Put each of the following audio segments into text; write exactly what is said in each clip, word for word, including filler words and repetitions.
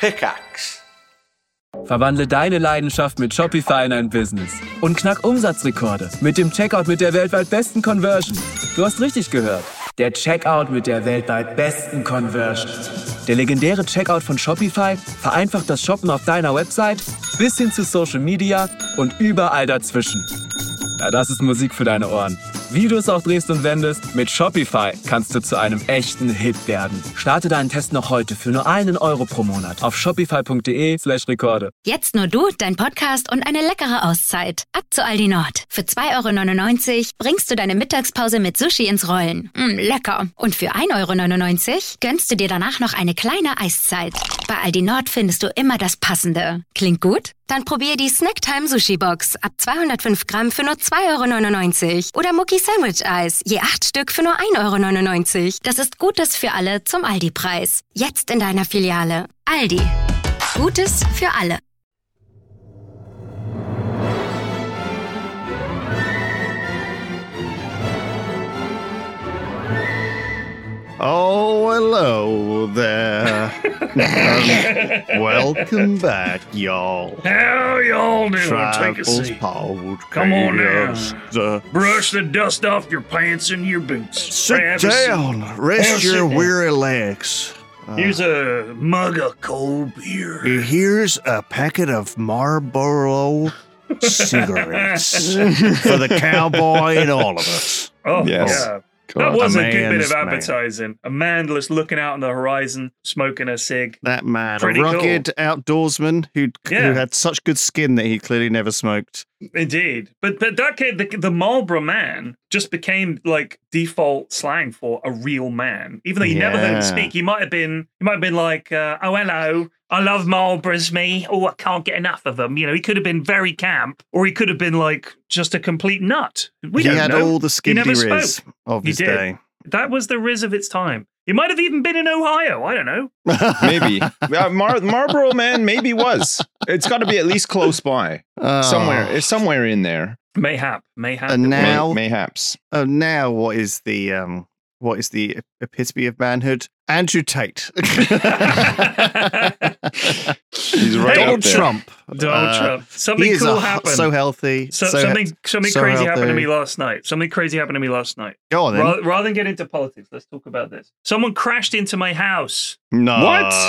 Pickaxe. Verwandle deine Leidenschaft mit Shopify in ein Business und knack Umsatzrekorde mit dem Checkout mit der weltweit besten Conversion. Du hast richtig gehört. Der Checkout mit der weltweit besten Conversion. Der legendäre Checkout von Shopify vereinfacht das Shoppen auf deiner Website bis hin zu Social Media und überall dazwischen. Ja, das ist Musik für deine Ohren. Wie du es auch drehst und wendest, mit Shopify kannst du zu einem echten Hit werden. Starte deinen Test noch heute für nur einen Euro pro Monat auf shopify.de slash Rekorde. Jetzt nur du, dein Podcast und eine leckere Auszeit. Ab zu Aldi Nord. Für zwei Euro neunundneunzig bringst du deine Mittagspause mit Sushi ins Rollen. Mm, lecker. Und für ein Euro neunundneunzig gönnst du dir danach noch eine kleine Eiszeit. Bei Aldi Nord findest du immer das Passende. Klingt gut? Dann probier die Snacktime Sushi Box ab zweihundertfünf Gramm für nur zwei Euro neunundneunzig oder Mucki Sandwich Eis, je acht Stück für nur ein Euro neunundneunzig. Das ist Gutes für alle zum Aldi-Preis. Jetzt in deiner Filiale. Aldi. Gutes für alle. Oh, hello there. um, welcome back, y'all. How y'all doing? Take a Travels seat. Pod. Come on down. Uh, Brush the dust off your pants and your boots. sit Have a seat. down. Rest Have a your seat. weary legs. Uh, Here's a mug of cold beer. Here's a packet of Marlboro cigarettes for the cowboy and all of us. Oh, Yes. yeah. Cool. That was A a, good bit man's of man. advertising. A man just looking out on the horizon, smoking a cig. That man, Pretty a rugged outdoorsman who Yeah. who had such good skin that he clearly never smoked. Indeed. But but that kid, the, the Marlboro man just became like default slang for a real man. Even though you never heard him Yeah. speak, he might have been he might have been like, uh, oh hello, I love Marlboros, me. Oh, I can't get enough of them. You know, he could have been very camp, or he could have been like just a complete nut. We he don't had know. all the He never skiddy riz spoke. of He his did. day. That was the Riz of its time. He might have even been in Ohio. I don't know. Maybe. Yeah, Mar- Marlboro Man maybe was. It's got to be at least close by. Oh. Somewhere. It's somewhere in there. Mayhap. Mayhap. And it was. now- May- mayhaps. Oh, now what is the um, what is the epitome of manhood? Andrew Tate. He's right Hey, up Donald there. Trump. Donald Uh, Trump. Something he is cool a- happened. so healthy. So, so something something so crazy happened to healthy. me last night. Something crazy happened to me last night. Go on then. Rather, rather than get into politics, let's talk about this. Someone crashed into my house. no.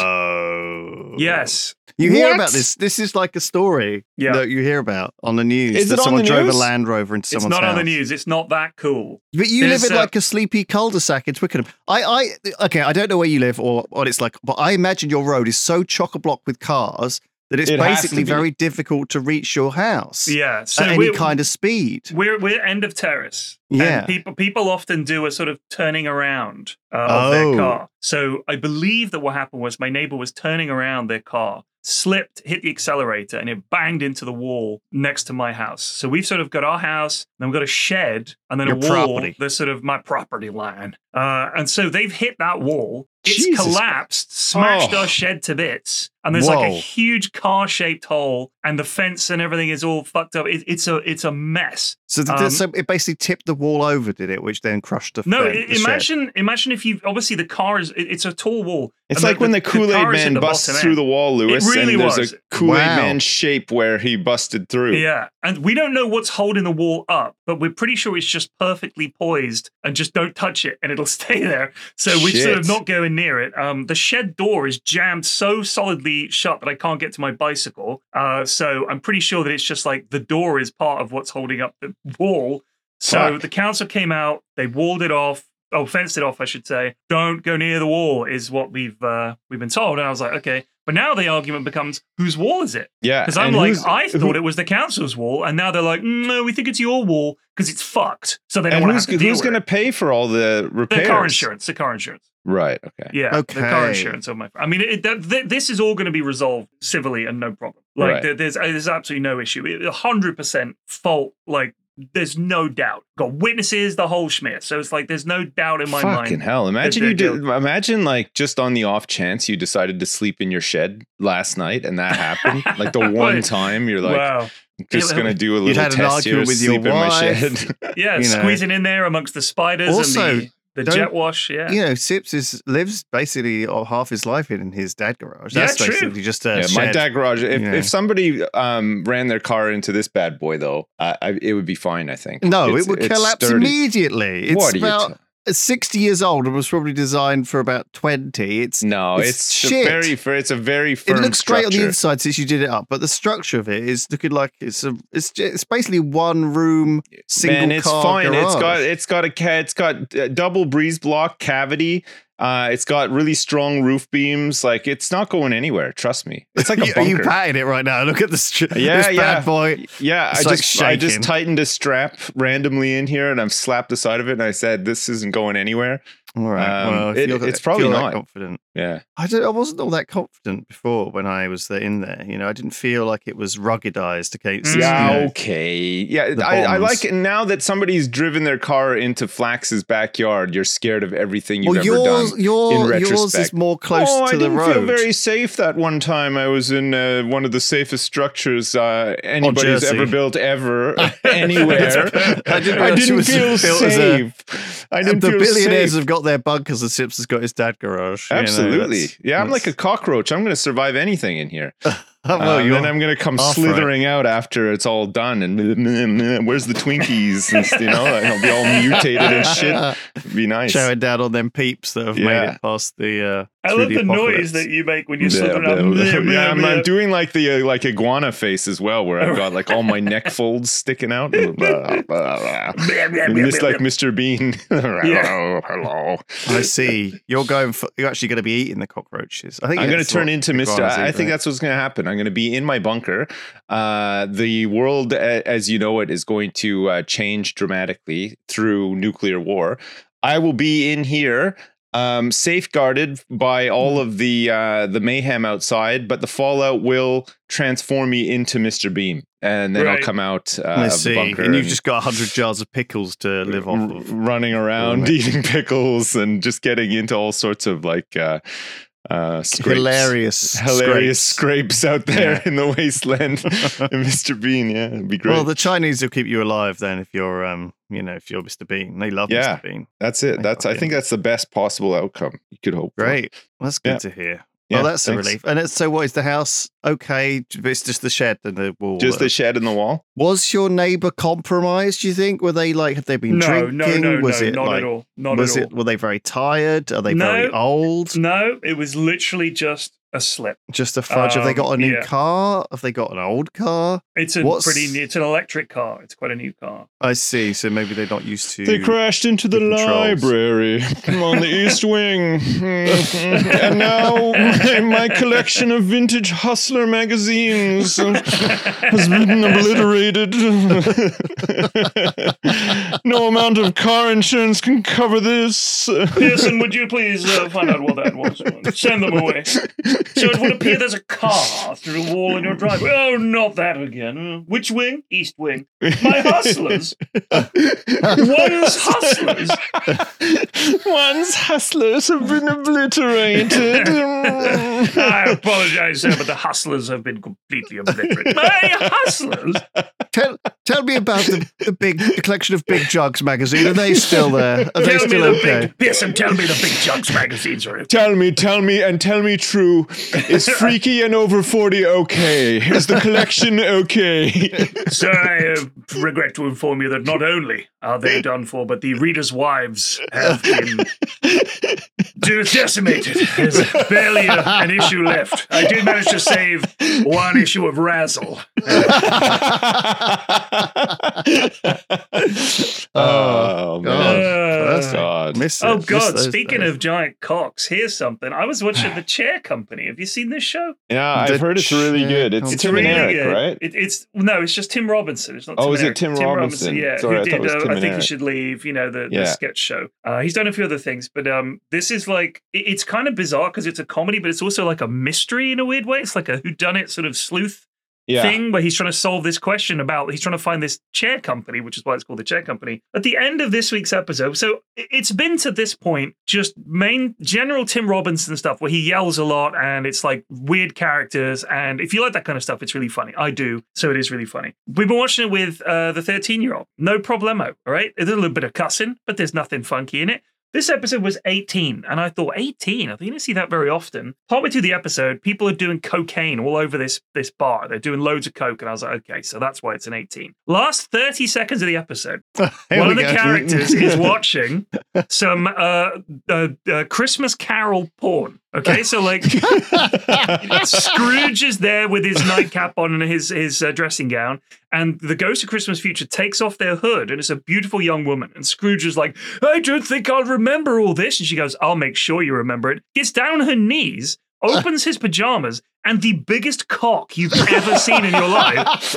What? Yes. You hear What? about this? This is like a story Yeah. that you hear about on the news. Is that it on someone the drove news? a Land Rover into It's someone's not house. on the news. It's not that cool. But you There's, live in uh, like a sleepy cul-de-sac in Twickenham. I, I, okay, I don't know where you live or what it's like, but I imagine your road is so chock-a-block with cars that it's It has to basically be. very difficult to reach your house Yeah. So at any we're, kind of speed. we're we're end of terrace. Yeah. And people people often do a sort of turning around uh, of Oh. their car. So I believe that what happened was my neighbor was turning around their car, slipped, hit the accelerator, and it banged into the wall next to my house. So we've sort of got our house, then we've got a shed, and then Your a wall. property. That's sort of my property line. Uh, and so they've hit that wall. It's Jesus. collapsed, smashed Oh. our shed to bits, and there's like a Whoa. huge car-shaped hole, and the fence and everything is all fucked up. It, it's a it's a mess. So, th- Um, so it basically tipped the wall over, did it? Which then crushed the No, fence, i- the shed. imagine imagine if you obviously the car is it- it's a tall wall. It's and like when the, car Kool-Aid is at Man the busts bottom through end. the wall, Lewis, really and there's was. a Kool-Aid Wow. Man shape where he busted through. Yeah, and we don't know what's holding the wall up, but we're pretty sure it's just perfectly poised and just don't touch it and it'll stay there. So we're sort of Shit. not going near it. Um, the shed door is jammed so solidly shut that I can't get to my bicycle. Uh, so I'm pretty sure that it's just like the door is part of what's holding up the wall. So Fuck. the council came out, they walled it off. Oh, fenced it off, I should say. Don't go near the wall is what we've uh, we've been told. And I was like, okay. But now the argument becomes, whose wall is it? Yeah. Because I'm and like, who's- I thought who- it was the council's wall, and now they're like, mm, no, we think it's your wall because it's fucked. So they don't And want who's, to have to deal who's with going to it. pay for all the repairs? The car insurance, the car insurance. Right. Okay. Yeah, the car Okay. insurance of my. I mean, it, that, th- this is all going to be resolved civilly and no problem. Like, Right. there, there's there's absolutely no issue. A hundred percent fault. Like, there's no doubt. Got witnesses, the whole schmidt. So it's like there's no doubt in my mind. Fucking hell! Imagine they're you did. guilty. Imagine like just on the off chance you decided to sleep in your shed last night, and that happened. Like the one Right. time you're like, wow. just It- gonna do a You'd little had an test here, argument with your sleep in my wife. shed. Yeah, You know. squeezing in there amongst the spiders Also, and the The Don't- jet wash, yeah. You know, Sips is lives basically all- half his life in his dad garage. Yeah, That's true. basically just a Yeah, shed. my dad garage. If, Yeah. if somebody um, ran their car into this bad boy, though, I, I, it would be fine. I think. No, It's- it would it's collapse sturdy. immediately. It's What are you about ta- it's sixty years old and was probably designed for about twenty. It's No, it's, it's, shit. a very. fir- It's a very firm It looks great on the structure. inside since you did it up, but the structure of it is looking like it's a it's j- it's basically one room single Man, it's car fine. garage. It's got it's got a ca- it's got a double breeze block cavity. Uh, it's got really strong roof beams. Like it's not going anywhere. Trust me. It's like a Are you bunker. patting it right now? Look at this, str- Yeah, this bad yeah. boy. Yeah, It's I like just I just shaking. tightened a strap randomly in here, and I've slapped the side of it, and I said, "This isn't going anywhere." All right. Um, well, if it- you're, it's if probably you're that not. confident. Yeah, I don't. I wasn't all that confident before when I was there in there. You know, I didn't feel like it was ruggedized against. yeah, you know, okay, yeah. the I, I bombs. like it now that somebody's driven their car into Flax's backyard. You're scared of everything you've well, ever yours, done. your, in yours is retrospect. more close oh, to I the didn't road. feel very safe that one time. I was in uh, one of the safest structures uh, anybody's Jersey. ever built ever anywhere. I didn't I realize it didn't was feel built as a- safe. I didn't the feel billionaires safe. have got their bunkers, and Sips has got his dad garage. you know, Absolutely. that's- yeah, I'm like a that's- cockroach. I'm going to survive anything in here. Oh, well, Um, you're- then I'm going to come off, slithering out after it's all done. And meh, meh, meh, where's the Twinkies? And, you know, and I'll be all mutated and shit. It'd be nice. Showing down on them peeps that have made Yeah. it past the. Uh, I through love the the apocalypse. noise that you make when you Yeah, slither up. yeah, yeah, I'm, I'm doing like the uh, like iguana face as well, where I've got like all my neck folds sticking out. Just like Mister Bean. Hello, hello. I see. You're going. For, you're actually going to be eating the cockroaches. I think I'm going to that's turn what into Mister iguanas I, I eat, think right? that's what's going to happen. I'm going to be in my bunker. Uh, the world, a- as you know it, is going to uh, change dramatically through nuclear war. I will be in here, um, safeguarded by all of the uh, the mayhem outside, but the fallout will transform me into Mister Bean, and then Right. I'll come out uh, I of see. the bunker. And you've just got a hundred jars of pickles to live off r- of. running around, Right. eating pickles, and just getting into all sorts of like uh, uh, scrapes. Hilarious, hilarious scrapes. scrapes out there Yeah. in the wasteland. Mister Bean, yeah, it'd be great. Well, the Chinese will keep you alive then if you're, um, you know, if you're Mister Bean. They love Yeah. Mister Bean. that's it. I That's I fucking- think that's the best possible outcome you could hope for. Great. Well, that's good Yeah. to hear. Yeah, well, that's thanks. a relief. And it's, so, what is the house? Okay, but it's just the shed and the wall. Just the shed and the wall. Was your neighbor compromised? Do you think? Were they like? Have they been No, drinking? no, no, was no, it not like? at all. Not was at it? all. Were they very tired? Are they very No. old? No, it was literally just a slip. Just a fudge. Have they got a Um, new yeah. car? Have they got an old car? It's a What's- pretty. It's an electric car. It's quite a new car. I see. So maybe they're not used to. They crashed into the the controls. library on the East Wing. And now my, my collection of vintage Hustler magazines has been obliterated. No amount of car insurance can cover this. Pearson, would you please uh, find out what that was? Send them away. So it would appear there's a car through a wall in your driveway. Oh, not that again. Uh, which wing? East wing. My hustlers. One's hustlers. One's hustlers have been obliterated. I apologize, sir, but the hustlers have been completely obliterated. My hustlers? Tell, tell me about the, the big the collection of Big Jugs magazine. Are they still there? Are they Tell me still the okay? big. Pearson, tell me the big Jugs magazines are. Tell me, tell me, and tell me true. Is Freaky and Over forty okay? Is the collection okay? Sir, I uh, regret to inform you that not only are they done for, but the readers' wives have been de- decimated. There's barely a, an issue left. I did manage to save one issue of Razzle. Oh, man. Uh, That's- God. Miss it. Oh Miss God! those Speaking days. of giant cocks, here's something. I was watching The Chair Company. Have you seen this show? Yeah, The I've heard it's really chair good. It's, company. It's Tim really and Eric, good. right? It, it's no, it's just Tim Robinson. It's not. Oh, Tim is and it Eric. Tim Robinson? Yeah, Sorry, I who thought it did? was Uh, Tim I and think you Eric. should leave. You know the, the Yeah. sketch show. Uh, he's done a few other things, but um, this is like it, it's kind of bizarre because it's a comedy, but it's also like a mystery in a weird way. It's like a whodunit sort of sleuth Yeah. thing where he's trying to solve this question about he's trying to find this chair company, which is why it's called the Chair Company. At the end of this week's episode, so it- it's been to this point just main general Tim Robinson stuff where he yells a lot and it's like weird characters. And if you like that kind of stuff, it's really funny. I do, so it is really funny. We've been watching it with uh, the thirteen year old, no problemo. All right, there's a little bit of cussing, but there's nothing funky in it. This episode was eighteen, and I thought, eighteen? I think you don't see that very often. Partway through the episode, people are doing cocaine all over this, this bar. They're doing loads of coke, and I was like, okay, so that's why it's an eighteen. Last thirty seconds of the episode, one of the go. characters is watching some uh, uh, uh, Christmas Carol porn. Okay, so like Scrooge is there with his nightcap on and his his uh, dressing gown, and the Ghost of Christmas Future takes off their hood, and it's a beautiful young woman. And Scrooge is like, I don't think I'll remember all this. And she goes, I'll make sure you remember it. Gets down on her knees, opens his pajamas, and the biggest cock you've ever seen in your life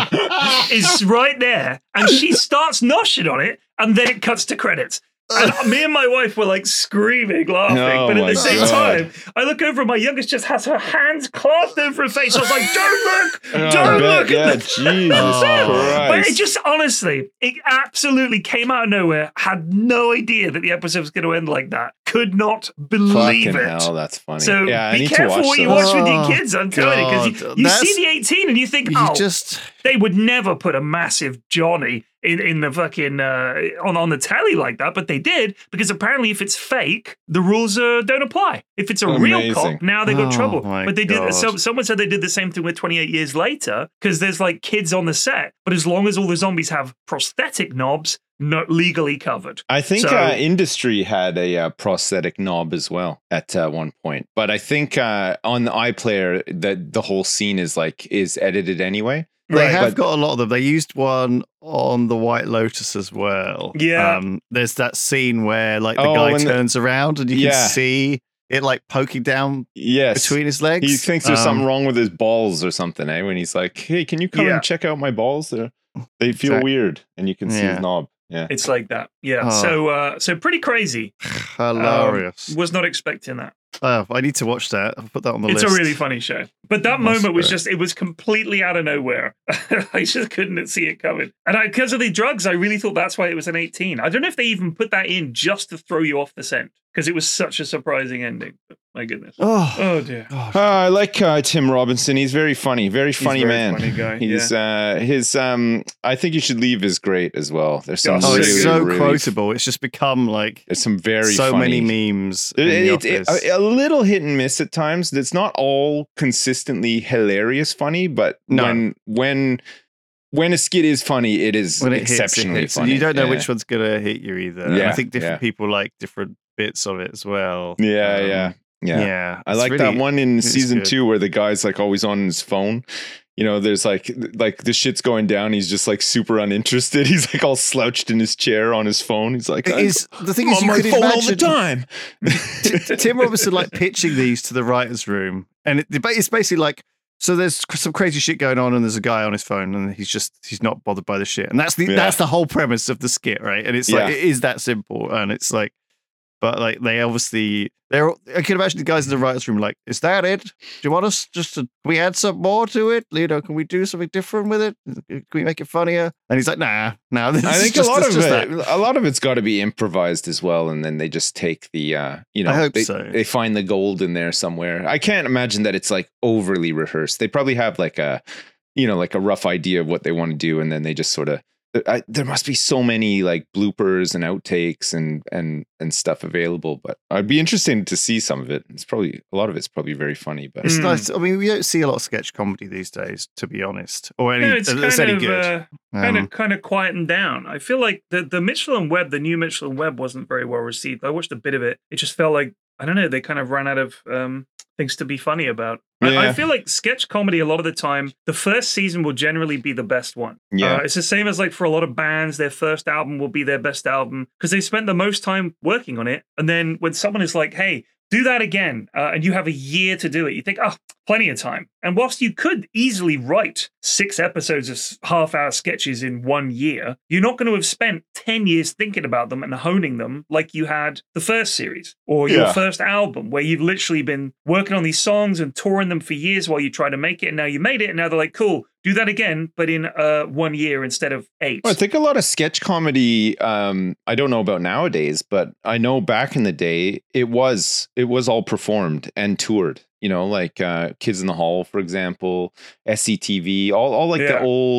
is right there. And she starts noshing on it, and then it cuts to credits. And me and my wife were like screaming, laughing. Oh but at my the same God. time, I look over and my youngest just has her hands clasped over her face. I was like, don't look! Oh, Don't I look! bet, yeah, And the- Jesus But Christ. it just, honestly, it absolutely came out of nowhere. Had no idea that the episode was going to end like that. Could not believe Fucking it. hell, that's funny. So yeah, I be need careful to watch what you those. watch with your Oh, kids, I'm telling you. Because you, God. you That's- see the eighteen and you think, You oh, just they would never put a massive Johnny in, in the fucking uh, on on the telly like that, but they did because apparently if it's fake, the rules uh, don't apply. If it's a real Amazing. cop, now they got Oh, trouble. my But they did. God. So someone said they did the same thing with twenty-eight years later because there's like kids on the set, but as long as all the zombies have prosthetic knobs, not legally covered. I think So- uh, Industry had a uh, prosthetic knob as well at uh, one point, but I think uh, on the iPlayer that the whole scene is like is edited anyway. They Right, have but- got a lot of them. They used one on the White Lotus as well. Yeah. Um, there's that scene where like the Oh, guy when the- turns around and you Yeah. can see it like poking down Yes, between his legs. he thinks there's Um, something wrong with his balls or something. Eh? When he's like, "Hey, can you come Yeah. and check out my balls?" They're, they feel Exact- weird, and you can see Yeah. his knob. Yeah, It's like that. Yeah. Oh. So uh, so pretty crazy. Um, Hilarious. was not expecting that. Oh, I need to watch that. I'll put that on the It's list. a really funny show. But that Must moment was be. just, it was completely out of nowhere. I just couldn't see it coming. And I, because of the drugs, I really thought that's why it was an eighteen. I don't know if they even put that in just to throw you off the scent because it was such a surprising ending. But my goodness. Oh, Oh, dear. God. Uh, I like uh, Tim Robinson. He's very funny, very funny a very man. funny guy, He's uh, his. Um, I think you should leave is great as well. There's some. Oh, Oh, really, it's so really- quotable. It's just become like There's some very so funny. many memes. It- in the it- it- office. a, a little hit and miss at times. It's not all consistently hilarious funny, but No. when when when a skit is funny, it is when it hits, it exceptionally hits. And funny. you don't know Yeah. which one's gonna hit you either. And I Yeah, think different yeah. people like different bits of it as well. Yeah, Um, yeah, yeah. yeah. I It's like really- that one in it's season good. two where the guy's like always on his phone. You know, there's like like the shit's going down. He's just like super uninterested. He's like all slouched in his chair on his phone. He's like, It "I'm is the thing is on you my could phone all imagine the time. T- Tim Robinson like pitching these to the writers' room, and it, it's basically like, so there's some crazy shit going on, and there's a guy on his phone, and he's just he's not bothered by the shit, and that's the Yeah. that's the whole premise of the skit, right? And it's like Yeah. it is that simple, and it's like, but like they obviously they're I can imagine the guys in the writers' room like, is that it? Do you want us just to can we add some more to it? You know, can we do something different with it? Can we make it funnier? And he's like, nah, nah. This I is think just, a lot it's of just it, that. a lot of it's got to be improvised as well, and then they just take the, uh, you know, I hope they, so. they find the gold in there somewhere. I can't imagine that it's like overly rehearsed. They probably have like a, you know, like a rough idea of what they want to do, and then they just sort of. I, there must be so many like bloopers and outtakes and and and stuff available, but I'd be interested to see some of it. It's probably a lot of it's probably very funny, but It's Mm. nice. I mean, we don't see a lot of sketch comedy these days, to be honest, or any Yeah, it's that's kind any of, good. uh, kind Um, of kind of quieting down. I feel like the the Mitchell and Webb, the new Mitchell and Webb, wasn't very well received. I watched a bit of it. It just felt like I don't know. They kind of ran out of um, things to be funny about. I, I Yeah. feel like sketch comedy a lot of the time, the first season will generally be the best one. Yeah. Uh, it's the same as like for a lot of bands, their first album will be their best album because they spent the most time working on it. And then when someone is like, "Hey, do that again," uh, and you have a year to do it, you think, "Oh, plenty of time." And whilst you could easily write six episodes of s- half-hour sketches in one year, you're not going to have spent ten years thinking about them and honing them like you had the first series or your Yeah. first album, where you've literally been working on these songs and touring them for years while you try to make it. And now you made it, and now they're like, "Cool, do that again, but in uh, one year instead of eight." Well, I think a lot of sketch comedy. Um, I don't know about nowadays, but I know back in the day, it was it was all performed and toured. You know, like uh, Kids in the Hall, for example, S C T V, all all like the Yeah. old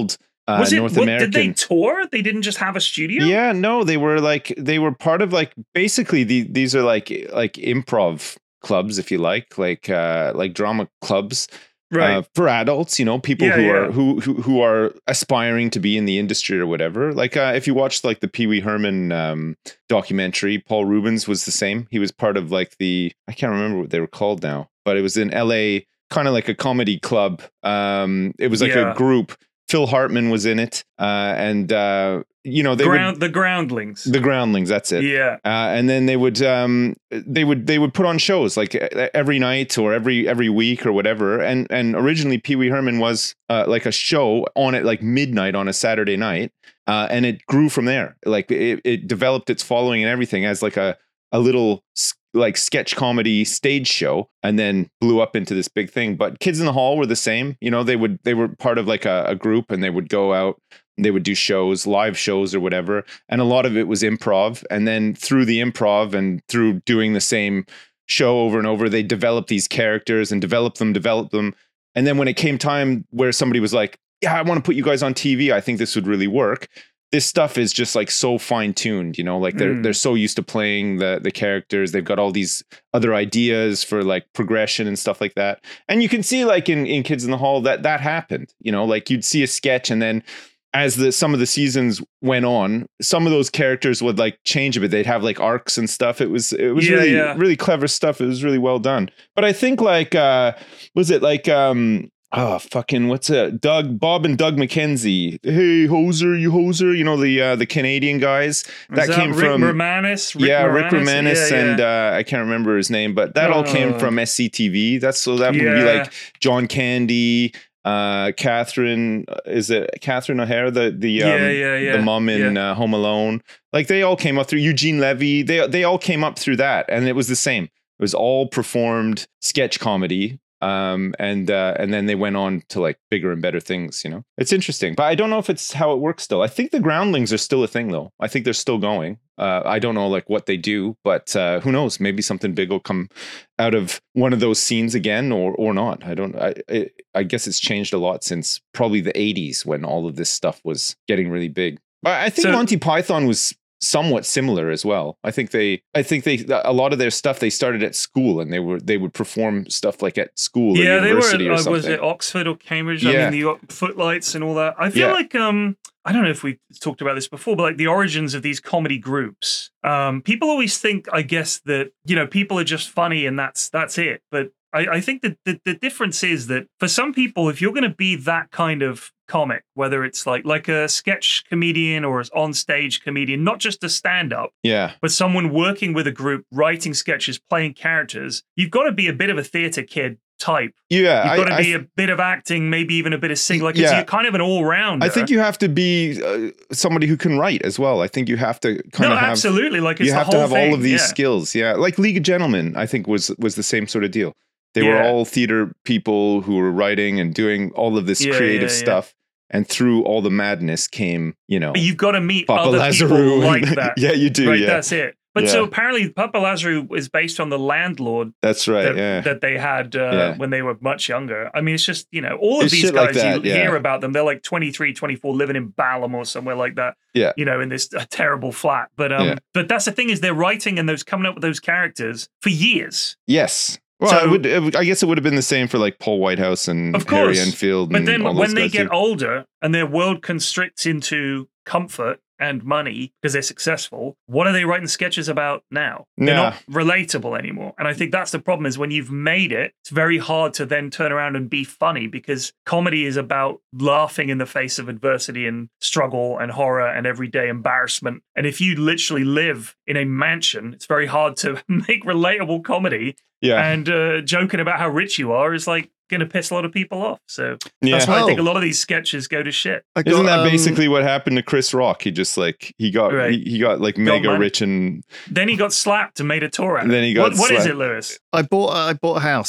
uh, Was it, North what, American. Did they tour? They didn't just have a studio? Yeah, no, they were like they were part of like basically the, these are like like improv clubs, if you like, like uh, like drama clubs. Right. Uh, for adults, you know, people Yeah, who yeah. are who, who who are aspiring to be in the industry or whatever. Like uh, if you watched like the Pee Wee Herman um, documentary, Paul Rubens was the same. He was part of like the I can't remember what they were called now, but it was in L A, kind of like a comedy club. Um, it was like Yeah. a group. Phil Hartman was in it, uh, and uh, you know they Ground, would, the Groundlings. the Groundlings. That's it. Yeah. Uh, and then they would um, they would they would put on shows like uh, every night or every every week or whatever. And and originally Pee Wee Herman was uh, like a show on at like midnight on a Saturday night, uh, and it grew from there. Like it, it developed its following and everything as like a a little like sketch comedy stage show, and then blew up into this big thing. But Kids in the Hall were the same. You know, they would they were part of like a, a group, and they would go out. They would do shows, live shows or whatever. And a lot of it was improv. And then through the improv and through doing the same show over and over, they developed these characters and developed them, developed them. And then when it came time where somebody was like, yeah, I want to put you guys on T V. I think this would really work. This stuff is just like so fine tuned, you know, like they're, Mm. they're so used to playing the, the characters. They've got all these other ideas for like progression and stuff like that. And you can see like in, in Kids in the Hall that that happened, you know, like you'd see a sketch, and then as the some of the seasons went on, some of those characters would like change a bit. They'd have like arcs and stuff. It was it was Yeah, really yeah. really clever stuff. It was really well done. But I think like uh was it like um oh fucking what's it? Doug Bob and Doug McKenzie. Hey hoser, you hoser. You know the uh, the Canadian guys that, Is came Rick from Romanus? Rick yeah Rick Moranis? Romanus Yeah, and yeah. uh, I can't remember his name, but that all came Oh. from S C T V. That's so that would be Yeah. like John Candy. Uh, Catherine, is it Catherine O'Hara, the the um, Yeah, yeah, yeah. the mom in uh, Home Alone? Like they all came up through Eugene Levy. They they all came up through that, and it was the same. It was all performed sketch comedy, um, and uh, and then they went on to like bigger and better things. You know, it's interesting, but I don't know if it's how it works still. I think the Groundlings are still a thing, though. I think they're still going. Uh, I don't know like what they do, but uh, who knows? Maybe something big will come out of one of those scenes again, or or not. I don't. I I, I guess it's changed a lot since probably the eighties when all of this stuff was getting really big. But I think So- Monty Python was somewhat similar as well. I think they. I think they. A lot of their stuff they started at school, and they were they would perform stuff like at school Yeah, or they were. university or Uh, something. was it Oxford or Cambridge? I Yeah. mean, the Footlights and all that. I feel Yeah. like um, I don't know if we talked about this before, but like the origins of these comedy groups. Um, people always think, I guess, that you know people are just funny and that's that's it. But I, I think that the, the difference is that for some people, if you're going to be that kind of comic, whether it's like like a sketch comedian or an on-stage comedian, not just a stand-up, Yeah. but someone working with a group, writing sketches, playing characters, you've got to be a bit of a theater kid type. Yeah. You've I- got to I be a bit of acting, maybe even a bit of singing. Like, Yeah. it's, you're kind of an all-rounder. I think you have to be uh, somebody who can write as well. I think you have to kind No, of have absolutely. Like, it's you the have whole to have thing. all of these yeah. skills. Yeah, like League of Gentlemen, I think was was the same sort of deal. They were Yeah. all theater people who were writing and doing all of this Yeah, creative yeah, yeah. stuff, and through all the madness came, you know, But you've got to meet Papa other Lazarou. people and- like that. yeah, you do. right, yeah, that's it. But so Yeah. apparently, Papa Lazarou is based on the landlord that's right. that, yeah, that they had uh, Yeah. when they were much younger. I mean, it's just, you know, all of It's these shit guys, like that, you yeah. hear about them. They're like twenty-three, twenty-four, living in Balham or somewhere like that. Yeah. You know, in this uh, terrible flat. But um, Yeah. but that's the thing is they're writing and those coming up with those characters for years. yes. Well, So- I would. it would- I guess it would have been the same for like Paul Whitehouse and Of Harry course. Enfield. But and then all when those they guys get too. older and their world constricts into comfort and money because they're successful, what are they writing sketches about now? They're Yeah. not relatable anymore. And I think that's the problem is when you've made it, it's very hard to then turn around and be funny because comedy is about laughing in the face of adversity and struggle and horror and everyday embarrassment. And if you literally live in a mansion, it's very hard to make relatable comedy. yeah, And uh, joking about how rich you are is like going to piss a lot of people off. So yeah. that's why I think a Oh. lot of these sketches go to shit. I got, Isn't that um, basically what happened to Chris Rock? He just like he got Right. he, he got like mega money. rich and Then he got slapped and made a tour out of Then it. he got What, what is slapped. it, Lewis? I bought I bought a house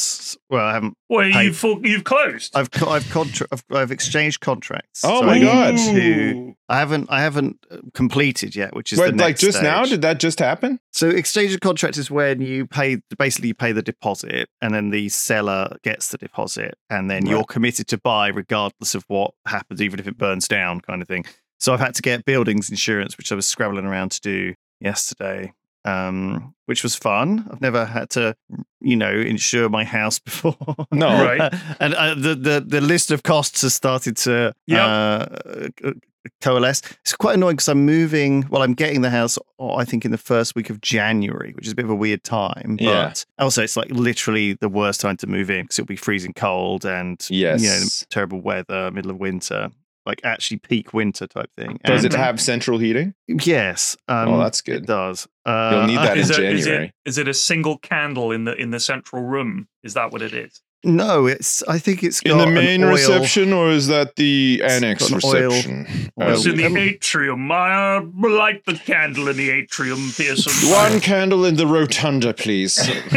well, I haven't. Well, paid- you've full, you've closed. I've co- I've contra- I've, I've exchanged contracts. Oh So my I God. need to- Ooh. I haven't I haven't completed yet, which is Wait, the next like just stage. now? Did that just happen? So exchange of contract is when you pay, basically you pay the deposit, and then the seller gets the deposit, and then Right. you're committed to buy regardless of what happens, even if it burns down, kind of thing. So I've had to get buildings insurance, which I was scrabbling around to do yesterday, um, which was fun. I've never had to, you know, insure my house before. No. Right. and uh, the, the the list of costs has started to Yep. uh, coalesce. It's quite annoying because I'm moving. Well, I'm getting the house, oh, I think, in the first week of January, which is a bit of a weird time. But Yeah. also, it's like literally the worst time to move in because it'll be freezing cold and Yes. you know, terrible weather, middle of winter, like actually peak winter type thing. Does And- it have central heating? Yes. Um, Oh, that's good. It does. Uh, You'll need that Is in it, is January. it is it a single candle in the in the central room? Is that what it is? No, it's. I think it's got In the an main oil- reception, or is that the annex got an oil- reception? oil- It's in the Um, atrium. I uh, light the candle in the atrium, Pearson. One candle in the rotunda, please.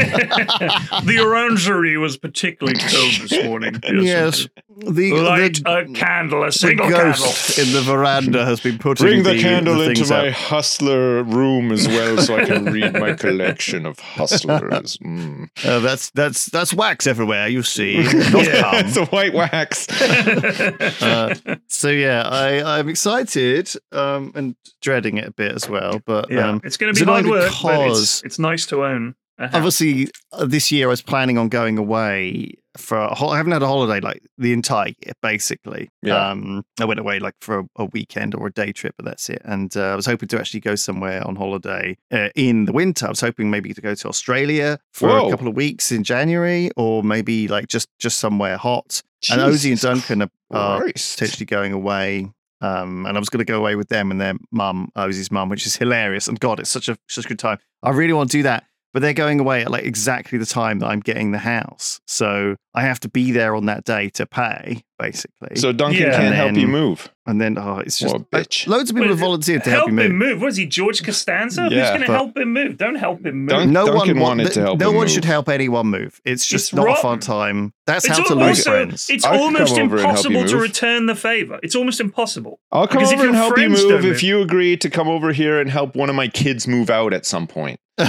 The orangery was particularly cold this morning, Pearson. Yes. The, Light the, a candle, a the single ghost candle. in the veranda has been putting Bring the the candle the into things my out. hustler room as well, so I can read my collection of hustlers. Mm. Uh, that's that's that's wax everywhere. You see. Not Yeah. It's a white wax. uh, so yeah, I I'm excited um, and dreading it a bit as well. But Yeah, um, it's going it's to be hard annoying work, but because- it's, it's nice to own a house. obviously uh, this year I was planning on going away for a hol- I haven't had a holiday like the entire year basically. Yeah. Um, I went away like for a, a weekend or a day trip, but that's it. And uh, I was hoping to actually go somewhere on holiday uh, in the winter. I was hoping maybe to go to Australia for Whoa. a couple of weeks in January, or maybe like just just somewhere hot. And Ozzy and Jesus Duncan are, are Christ. potentially going away. Um, and I was going to go away with them and their mum, Ozzy's mum, which is hilarious. And God, it's such a such a good time. I really want to do that. But they're going away at like exactly the time that I'm getting the house. So I have to be there on that day to pay, basically. So Duncan Yeah. can't And help then- you move. and then, oh, it's just What a bitch. uh, loads of people Wait, have volunteered to help help, me him move. move. Was he George Costanza? Who's Yeah, going to but- help him move? Don't help him move. Dunk- No Duncan one wa- wanted to help No him one move. should help anyone move. It's just It's not a fun rotten. time. That's It's how to lose also friends. it's I could almost come over and help you impossible to move. return the favor. It's almost impossible. I'll come Because if over and your help you friends move don't if move- you agree to come over here and help one of my kids move out at some point. We'll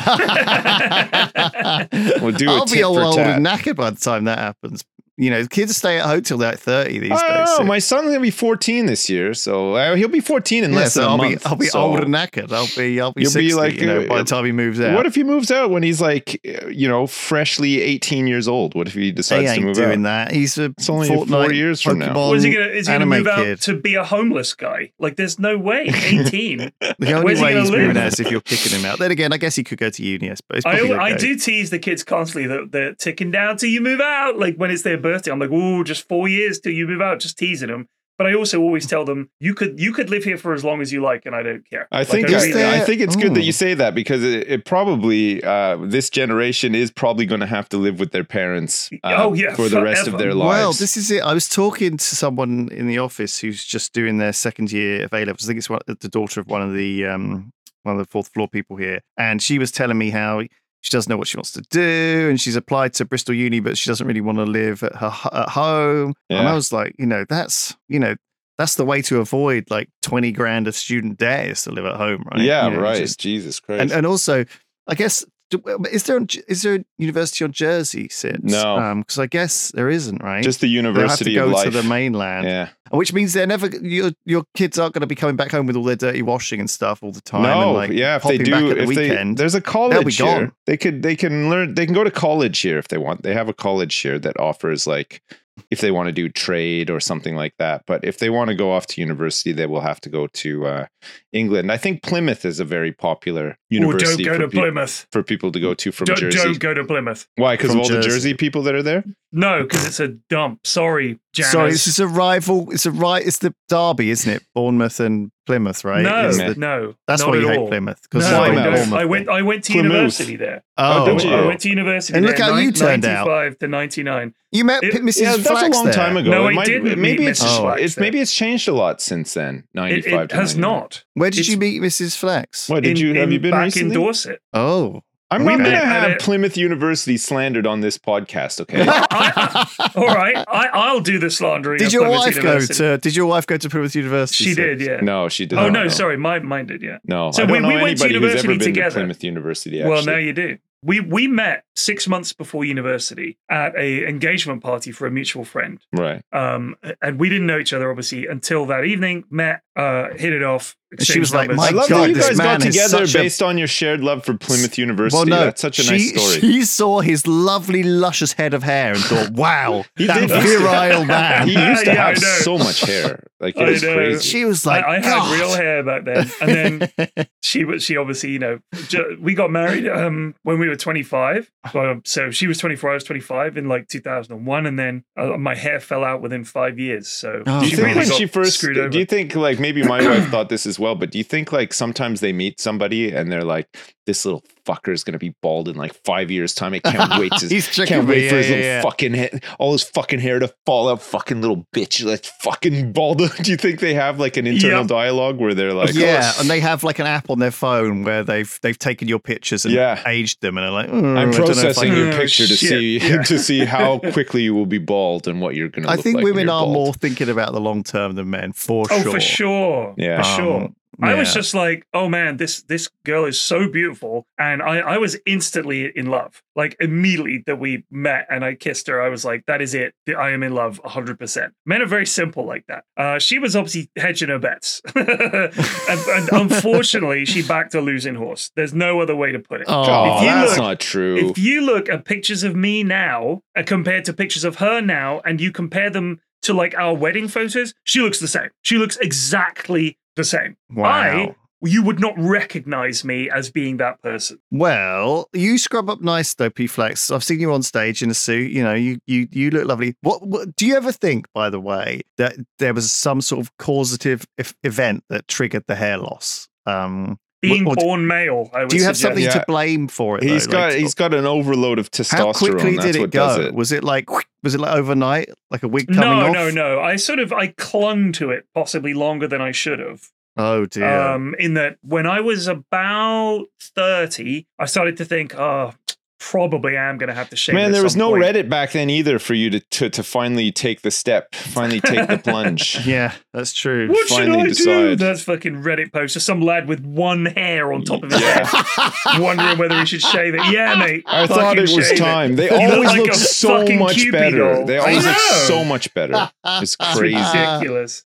do a I'll tit be all for old tat. and knackered by the time that happens. You know, kids stay at home till they're like thirty these I days. don't know. so- My son's gonna be fourteen this year, so uh, he'll be fourteen in yeah, less so than a I'll month. be I'll be so old and knackered. I'll be I'll be You'll be sixty. like, you know, uh, by the time he moves out. What if he moves out when he's like, uh, you know, freshly eighteen years old? What if he he decides to ain't move doing out? that? He's a It's only four Fortnite years from now. Pokemon Was he gonna? Is he gonna anime move out kid. to be a homeless guy? Like, there's no way. eighteen. The only Where's he way gonna he's live? moving out is if you're kicking him out. Then again, I guess he could go to uni, but it's I, probably I okay. do tease the kids constantly that they're ticking down till you move out. Like when it's their birthday, I'm like, "Ooh, just four years till you move out." Just teasing them. But I also always tell them, "You could you could live here for as long as you like, and I don't care." I Like, think don't Is it's, really- there- I think it's good that Ooh. you say that because it, it probably uh, this generation is probably going to have to live with their parents uh, Oh, yeah, for the rest of forever. their lives. Well, this is it. I was talking to someone in the office who's just doing their second year of A levels. I think it's one, the daughter of one of the um, one of the fourth floor people here, and she was telling me how she doesn't know what she wants to do, and she's applied to Bristol Uni, but she doesn't really want to live at her at home. And Yeah. I was like, you know, that's you know. That's the way to avoid like twenty grand of student debt is to live at home, right? yeah, You know, right. just- Jesus Christ. and and also, I guess, do- is there is there a university on Jersey, Sid? No. because I guess there isn't, right? Just the They'll have to University go of Life. to the mainland, yeah. which means they're never your your kids aren't going to be coming back home with all their dirty washing and stuff all the time. No, and, like, yeah. If they popping back do, at the if weekend, they there's a be college here, gone. they could they can learn. They can go to college here if they want. They have a college here that offers like if they want to do trade or something like that. But if they want to go off to university, they will have to go to uh, England. I think Plymouth is a very popular Or university don't go for, to pe- Plymouth. for people to go to from Don't, Jersey. don't go to Plymouth. Why? Because of From all the Jersey. Jersey people that are there. No, because it's a dump. Sorry, Janice. sorry, this is a rival. It's a right. It's the derby, isn't it? Bournemouth and Plymouth, right? no, It's the- no. that's not why you at hate all. Plymouth No, because Why I, not? don't. Bournemouth. I went. I went to Plymouth. university there. Oh, did you? I went to university. And there look how in you turned out. ninety-five to ninety-nine. you met It- Missus Yeah, that's Flax a long there. time ago. No, It I might- didn't Maybe meet it's Missus Oh. Flax it's there. maybe it's changed a lot since then. It, Ninety-five it to has ninety-nine. not. Where did It's you meet Missus Flax? What did in, you have in- you been back recently? in Dorset? Oh, I'm We not going met to at have a- Plymouth University slandered on this podcast, okay? I, I, all right, I, I'll do the slandering. Did of your Plymouth wife go University. to? Did your wife go to Plymouth University? She Sid? did, yeah. No, she did Oh not. no, no. sorry, my mine did, yeah. No, So I don't we- know we went to anybody who's ever university been together. to Plymouth University, actually. Well, now you do. We we met six months before university at a engagement party for a mutual friend. Right. Um, and we didn't know each other obviously until that evening. Met, uh, hit it off. And she was like, exchanged "My I numbers. love God, that you this guys man got is together such a- based on your shared love for Plymouth University. Well, no, That's such a she, nice story. She saw his lovely, luscious head of hair and thought, "Wow, He that did. virile man." He used to Yeah, I have know. so much hair. Like, it I was know. crazy. She was like, I, I "God." had real hair back then, and then she was. She obviously, you know, ju- we got married um, when we were twenty-five. So, so she was twenty-four, I was twenty-five in like two thousand one, and then uh, my hair fell out within five years. So Oh, Do you she think really when got she first, screwed over. do you think like maybe my wife thought this as well, but do you think like sometimes they meet somebody and they're like, this little fucker is going to be bald in like five years time. I can't wait to, He's tricking can't wait me, for yeah, his little yeah, yeah. fucking head, all his fucking hair to fall out. Fucking little bitch. That's fucking bald. Do you think they have like an internal Yep. dialogue where they're like, yeah, oh, and they have like an app on their phone where they've they've taken your pictures and Yeah. aged them, and they're like, "Mm, I I'm don't know if I processing can-" your Oh, picture to shit. see Yeah. to see how quickly you will be bald and what you're going to I look think like when women you're are bald. more thinking about the long term than men, for Oh, sure. for sure. Yeah. For sure. Um, I was yeah. just like, oh man, this this girl is so beautiful. And I, I was instantly in love. Like immediately that we met and I kissed her, I was like, that is it. I am in love one hundred percent. Men are very simple like that. Uh, she was obviously hedging her bets. and, and unfortunately, she backed a losing horse. There's no other way to put it. Oh, Oh, If you that's look- not true. If you look at pictures of me now uh, compared to pictures of her now, and you compare them to like our wedding photos, she looks the same. She looks exactly the same. Wow. I, you would not recognize me as being that person. Well, you scrub up nice though, P Flex. I've seen you on stage in a suit. You know, you you you look lovely. What, what do you ever think, by the way, that there was some sort of causative if, event that triggered the hair loss? Um, Being what- born male, I would do you have suggest. something Yeah. to blame for it? He's though? got Like, he's got an overload of testosterone. how quickly That's did it what does go? it. Was it like was it like overnight, like a wig coming No, off? no, no. I sort of I clung to it possibly longer than I should have. Oh dear. Um, in that when I was about thirty, I started to think, oh, probably I am going to have to shave. Man, at there was some no point. Reddit back then either for you to, to to finally take the step, finally take the plunge. yeah, that's true. What should finally I do? decide. That's fucking Reddit post. Just some lad with one hair on top of his head, wondering whether he should shave it. Yeah, mate. I thought fucking it was shave time. They You look always like look a so fucking much Cupid better. doll. They I always look know. so much better. It's It's crazy. ridiculous.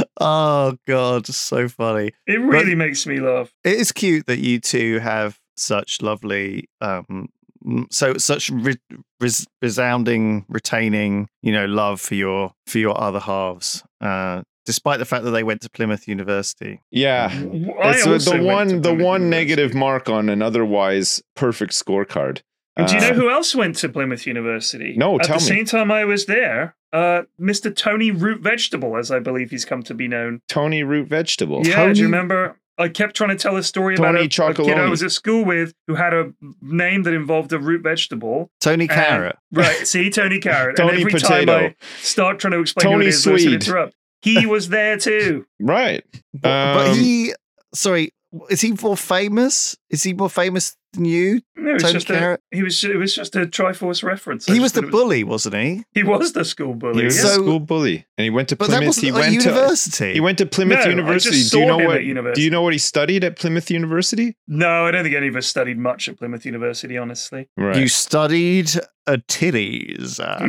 Oh god, so funny. It really makes me laugh. It is cute that you two have such lovely, um, m- so such re- res- resounding, retaining, you know, love for your for your other halves. Uh, despite the fact that they went to Plymouth University. Yeah. I It's uh, also the went one to the Plymouth one University. negative mark on an otherwise perfect scorecard. And do you know Uh, who else went to Plymouth University? No, At tell the me. same time I was there, uh, Mister Tony Root Vegetable, as I believe he's come to be known. Tony Root Vegetable. Yeah, Tony- do you remember? I kept trying to tell a story about Tony a, a kid I Chocolonely. was at school with who had a name that involved a root vegetable. Tony And- Carrot. Right, see, Tony Carrot. Tony and every Potato. time I start trying to explain who Tony it is, I should Swede. interrupt. He was there too. Right. but Um, he, sorry, is he more famous? Is he more famous than you? No, it was Tony just Carrot? a, he was. It was just a Triforce reference. I He just was the thought it bully, wasn't he? He was the school bully. he was yeah. a So- school bully, and he went to But that Plymouth. wasn't He a went to university. he went to Plymouth No, I University. just Do you saw know him what? at university. Do you know what he studied at Plymouth University? No, I don't think any of us studied much at Plymouth University, honestly. Right. You studied a titties. Uh,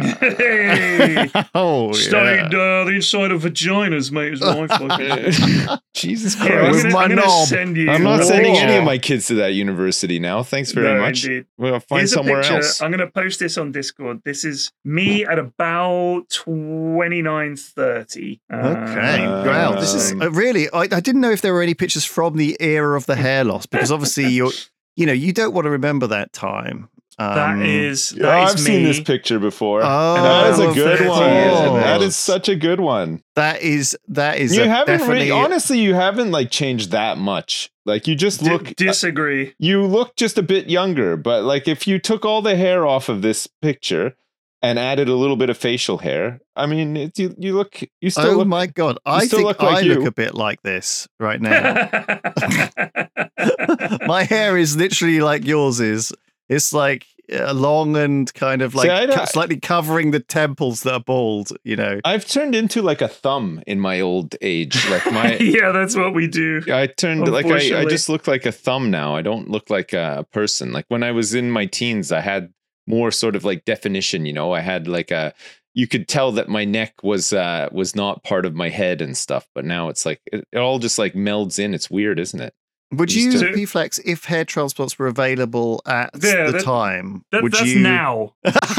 Hey, oh, studied yeah. uh, the inside of vaginas, mate. His wife. Like, Jesus Here, I'm Christ. With gonna, my I'm gonna knob. send you. I'm not sending any of Whoa. my kids to that university now. Thanks very No, much. indeed. We'll find Here's a somewhere picture. else. I'm going to post this on Discord. This is me at about twenty-nine thirty. Okay. Uh, Wow. This is Um, uh, really. I, I didn't know if there were any pictures from the era of the hair loss because obviously you're, you know, you don't want to remember that time. Um, That is that oh, is I've me. seen this picture before. Oh, that is a good thirty one. years ago. That is such a good one. That is that is. You a, haven't definitely. really, honestly, you haven't like changed that much. Like you just Di- look, disagree. you look just a bit younger. But like if you took all the hair off of this picture and added a little bit of facial hair, I mean, it, you you look, you still Oh look. my god! I still think look like I you. look a bit like this right now. My hair is literally like yours is. It's like uh, long and kind of like See, I don't- co- slightly covering the temples that are bald, you know. I've turned into like a thumb in my old age. Like my, yeah, that's what we do. I turned like I, I Unfortunately. just look like a thumb now. I don't look like a person. Like when I was in my teens, I had more sort of like definition. You know, I had like a. You could tell that my neck was uh, was not part of my head and stuff. But now it's like it, it all just like melds in. It's weird, isn't it? Would Used you, to- P-Flex, if hair transplants were available at Yeah, the that- time, That, would that's you? now.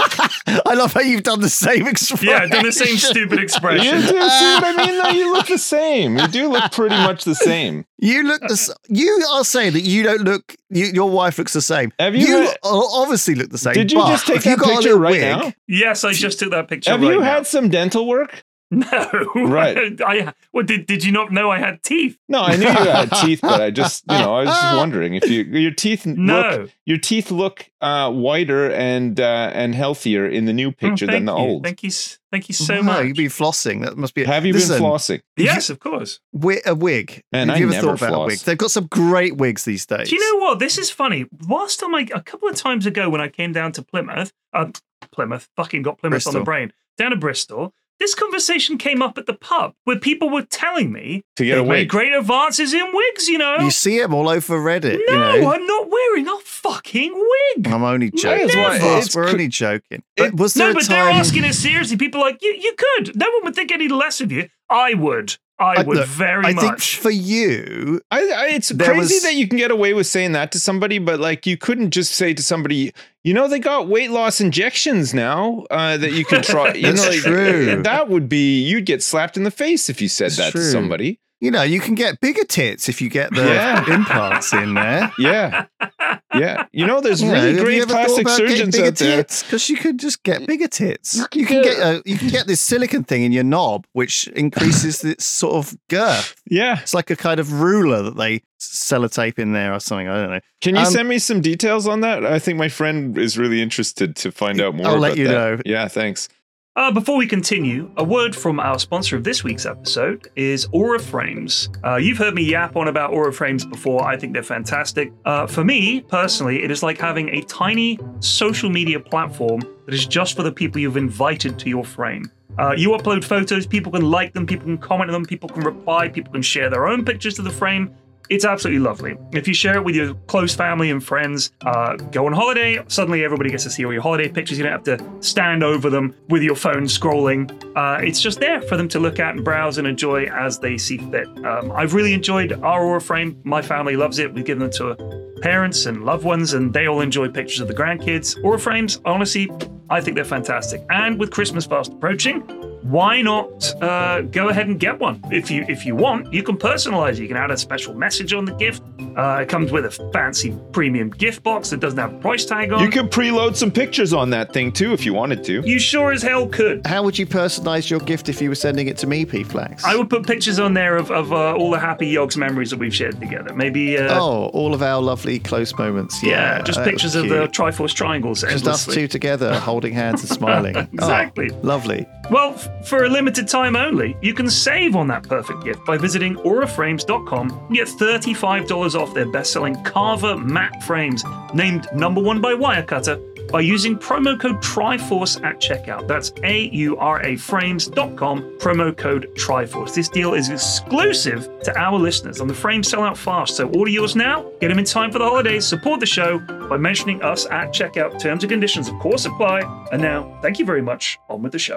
I love how you've done the same expression. Yeah, I've done the same stupid You expression. do see what I mean? Though you look the same. You do look pretty much the same. You look the. s- You are saying that you don't look. You, your wife looks the same. Have you had- o- obviously look the same. Did you but just take if you that got a picture little right wig, now? Yes, I just took that picture Have right you now. had some dental work? No. Right. I, what, did, did you not know I had teeth? No, I knew you had teeth, but I just, you know, I was just wondering if you your teeth No. look your teeth look uh, whiter and uh, and healthier in the new Oh, picture than thank the you. old. Thank you, s- thank you so Wow, much. You've been flossing. That must be. Have you Listen, been flossing? Yes, of course. wi- a wig. Man, Have I you ever never thought about a wig? floss. They've got some great wigs these days. Do you know what? This is funny. Last time I, a couple of times ago when I came down to Plymouth, uh, Plymouth, fucking got Plymouth on Bristol. the brain, down to Bristol, this conversation came up at the pub where people were telling me To get they a made wig. great advances in wigs, you know? You see them all over Reddit. no, you know? I'm not wearing a fucking wig. I'm only joking. It's what- Ross, it's We're cr- only joking. But was there No, a but they're time? asking it seriously. People are like, you, you could. No one would think any less of you. I would. I would look, very I think much. for you, I, I, it's There crazy was- that you can get away with saying that to somebody, but like you couldn't just say to somebody, you know, they got weight loss injections now uh, that you could try. You That's know, like, true. That would be you'd get slapped in the face if you said It's that true. to somebody. you know, you can get bigger tits if you get the Yeah. implants in there. Yeah, yeah. You know, there's You know, really have you great ever thought plastic about getting surgeons bigger out there. because you could just get bigger tits. You You can can get- get a, you can get this silicon thing in your knob, which increases its sort of girth. Yeah. It's like a kind of ruler that they sellotape in there or something. I don't know. Can you Um, send me some details on that? I think my friend is really interested to find out more. I'll let about you that. know. Yeah, thanks. Uh, before we continue, a word from our sponsor of this week's episode is Aura Frames. Uh, you've heard me yap on about Aura Frames before. I think they're fantastic. Uh, for me, personally, it is like having a tiny social media platform that is just for the people you've invited to your frame. Uh, you upload photos, people can like them, people can comment on them, people can reply, people can share their own pictures to the frame. It's absolutely lovely. If you share it with your close family and friends, uh, go on holiday, suddenly everybody gets to see all your holiday pictures. You don't have to stand over them with your phone scrolling. Uh, it's just there for them to look at and browse and enjoy as they see fit. Um, I've really enjoyed our Aura Frame. My family loves it. We've given them to parents and loved ones, and they all enjoy pictures of the grandkids. Aura Frames, honestly, I think they're fantastic. And with Christmas fast approaching, why not uh, go ahead and get one? If you if you want, you can personalize it. You can add a special message on the gift. Uh, it comes with a fancy premium gift box that doesn't have a price tag on. You could preload some pictures on that thing too if you wanted to. You sure as hell could. How would you personalize your gift if you were sending it to me, P-Flax? I would put pictures on there of, of uh, all the happy Yogs memories that we've shared together. Maybe, uh, Oh, all of our lovely close moments. Yeah, yeah, just that was pictures of the cute. Triforce triangles. Just us endlessly. two together holding hands and smiling. Exactly. Oh, lovely. Well, f- for a limited time only, you can save on that perfect gift by visiting aura frames dot com and get thirty-five dollars off their best-selling Carver matte frames, named number one by Wirecutter, by using promo code TRIFORCE at checkout. That's A U R A frames dot com, promo code TRIFORCE. This deal is exclusive to our listeners, and the frames sell out fast, so order yours now, get them in time for the holidays, support the show by mentioning us at checkout. Terms and conditions, of course, apply. And now, thank you very much. On with the show.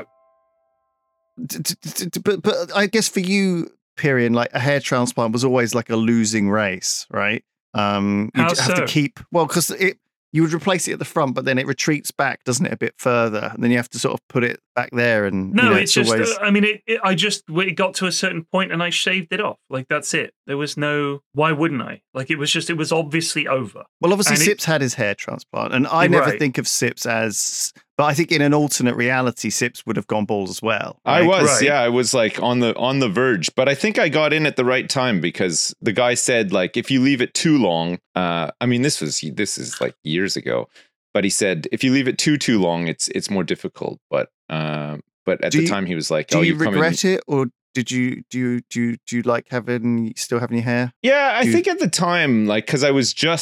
D- d- d- d- But, but I guess for you, Pyrian, like a hair transplant was always like a losing race, right? Um, you How have so? to keep, well, because it you would replace it at the front, but then it retreats back, doesn't it, a bit further, and then you have to sort of put it back there. And No, you know, it's, just. always, uh, I mean, it, it. I just. It got to a certain point, and I shaved it off. Like that's it. There was no. Why wouldn't I? Like it was just. It was obviously over. well, obviously and it- Sips had his hair transplant, and I You're never right. think of Sips as. But I think in an alternate reality, Sips would have gone bald as well. I right? was, Right. yeah, I was like on the on the verge, but I think I got in at the right time because the guy said like if you leave it too long, uh, I mean this was this is like years ago, but he said if you leave it too too long, it's it's more difficult. But uh, but at Do the you- time he was like, Do oh, you you come in. regret it, or did you do you do you, do you like having still having your hair? Yeah, I Do you- think at the time, like, because I was just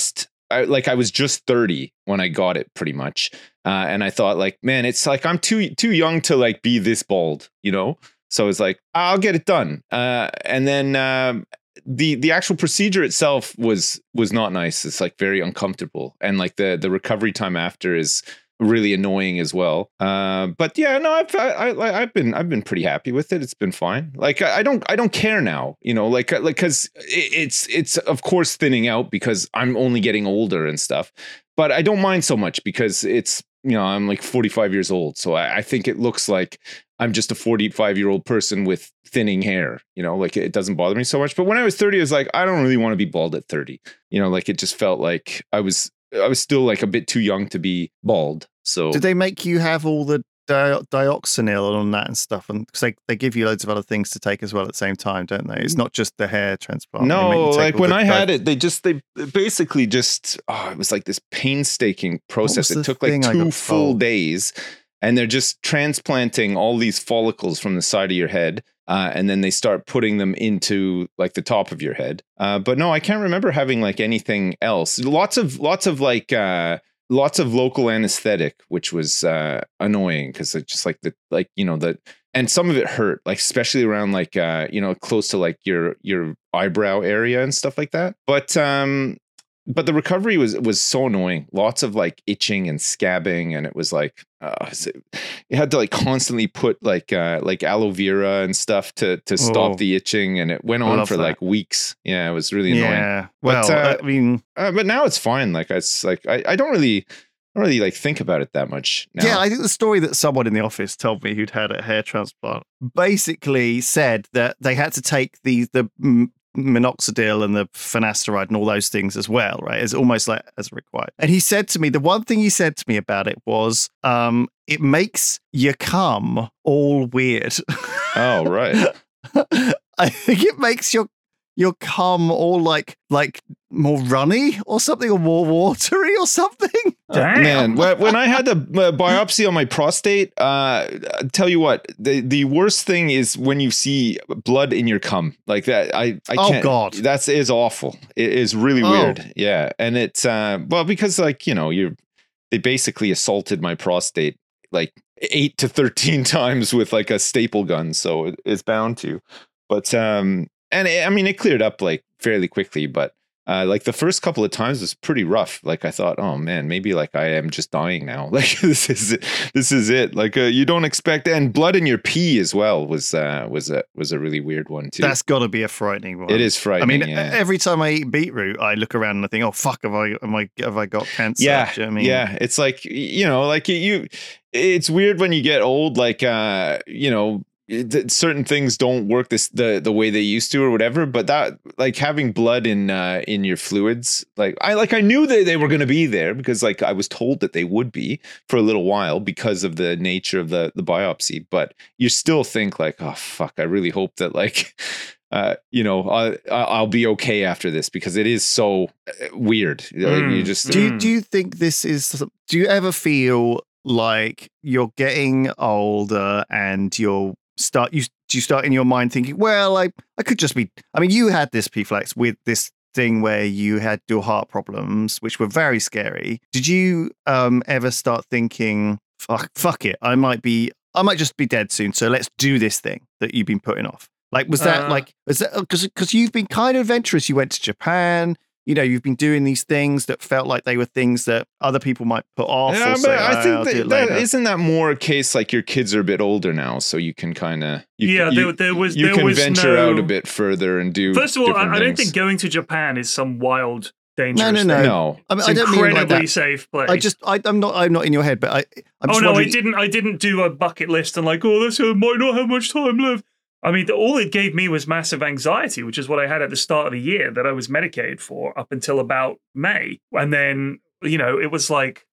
I, like I was just thirty when I got it pretty much. Uh, and I thought like, man, it's like, I'm too, too young to like be this bald, you know? So it's like, I'll get it done. Uh, and then, um, the the actual procedure itself was was not nice. It's like very uncomfortable, and like the the recovery time after is really annoying as well. Uh, but yeah, no, I've I, I, I've been I've been pretty happy with it. It's been fine. Like I, I don't I don't care now, you know, like like because it's it's of course thinning out because I'm only getting older and stuff. But I don't mind so much because it's, you know, I'm like forty-five years old, so I, I think it looks like I'm just a forty-five year old person with thinning hair, you know, like it doesn't bother me so much. But when I was thirty, I was like, I don't really want to be bald at thirty, you know, like it just felt like I was, I was still like a bit too young to be bald. So did they make you have all the di- dioxanil on that and stuff? And because they, they give you loads of other things to take as well at the same time, don't they? It's not just the hair transplant. No, like when I had it, they just, they basically just, oh, it was like this painstaking process. It took like two full days. And they're just transplanting all these follicles from the side of your head. Uh, and then they start putting them into like the top of your head. Uh, but no, I can't remember having like anything else. Lots of, lots of like, uh, lots of local anesthetic, which was uh, annoying because it's just like the, like, you know, the, and some of it hurt, like, especially around like, uh, you know, close to like your, your eyebrow area and stuff like that. But, um, But the recovery was was so annoying. Lots of like itching and scabbing, and it was like uh, you had to like constantly put like uh, like aloe vera and stuff to to stop oh, the itching, and it went on for that. like weeks. Yeah, it was really annoying. Yeah, well, but, uh, I mean, uh, but now it's fine. Like it's like I, I don't really. I don't really like think about it that much now. Yeah, I think the story that someone in the office told me who'd had a hair transplant basically said that they had to take the the minoxidil and the finasteride and all those things as well, right? It's almost like as required. And he said to me, the one thing he said to me about it was, um, it makes your cum all weird. Oh, right. I think it makes your your cum all like like more runny or something, or more watery or something. Damn. Man, when I had the biopsy on my prostate, uh, I'll tell you what, the, the worst thing is when you see blood in your cum like that. I, I oh can't, God, that's is awful. It is really oh. weird. Yeah. And it's, uh, well, because like, you know, you're, they basically assaulted my prostate like eight to thirteen times with like a staple gun. So it, it's bound to, but, um, and it, I mean, it cleared up like fairly quickly, but uh, like the first couple of times was pretty rough. Like I thought, oh man, maybe like I am just dying now. Like this is it. This is it. Like uh, you don't expect, and blood in your pee as well was uh, was a was a really weird one too. That's got to be a frightening one. It is frightening. I mean, yeah. every time I eat beetroot, I look around and I think, oh fuck, have I am I have I got cancer? Yeah, Do you know what I mean? yeah. It's like, you know, like you. It's weird when you get old. Like uh, you know. It, certain things don't work this the the way they used to or whatever, but that like having blood in uh in your fluids, like I like I knew that they were going to be there because like I was told that they would be for a little while because of the nature of the the biopsy, but you still think like, oh fuck, I really hope that like uh you know I I'll be okay after this because it is so weird. Mm. Like, you just do you, do you think this is do you ever feel like you're getting older and you're start you do you start in your mind thinking, well, I I could just be, I mean, you had this P-Flex with this thing where you had your heart problems, which were very scary. Did you um ever start thinking, fuck, fuck it, I might be I might just be dead soon, so let's do this thing that you've been putting off? Like, was that uh, like, was that because because you've been kind of adventurous? You went to Japan. You know, you've been doing these things that felt like they were things that other people might put off. Yeah, or but say, I think oh, that, that isn't that more a case like your kids are a bit older now, so you can kind of yeah. You, there, there was you there can was venture no... out a bit further and do. First of all, I, I don't things. think going to Japan is some wild, dangerous. No, no, no. thing. no. I mean, it's I don't incredibly mean like that. safe place. I just, I, I'm not, I'm not in your head, but I. I'm oh just no, wondering... I didn't. I didn't do a bucket list and like, oh, this might not have much time left. I mean, all it gave me was massive anxiety, which is what I had at the start of the year that I was medicated for up until about May. And then, you know, it was like,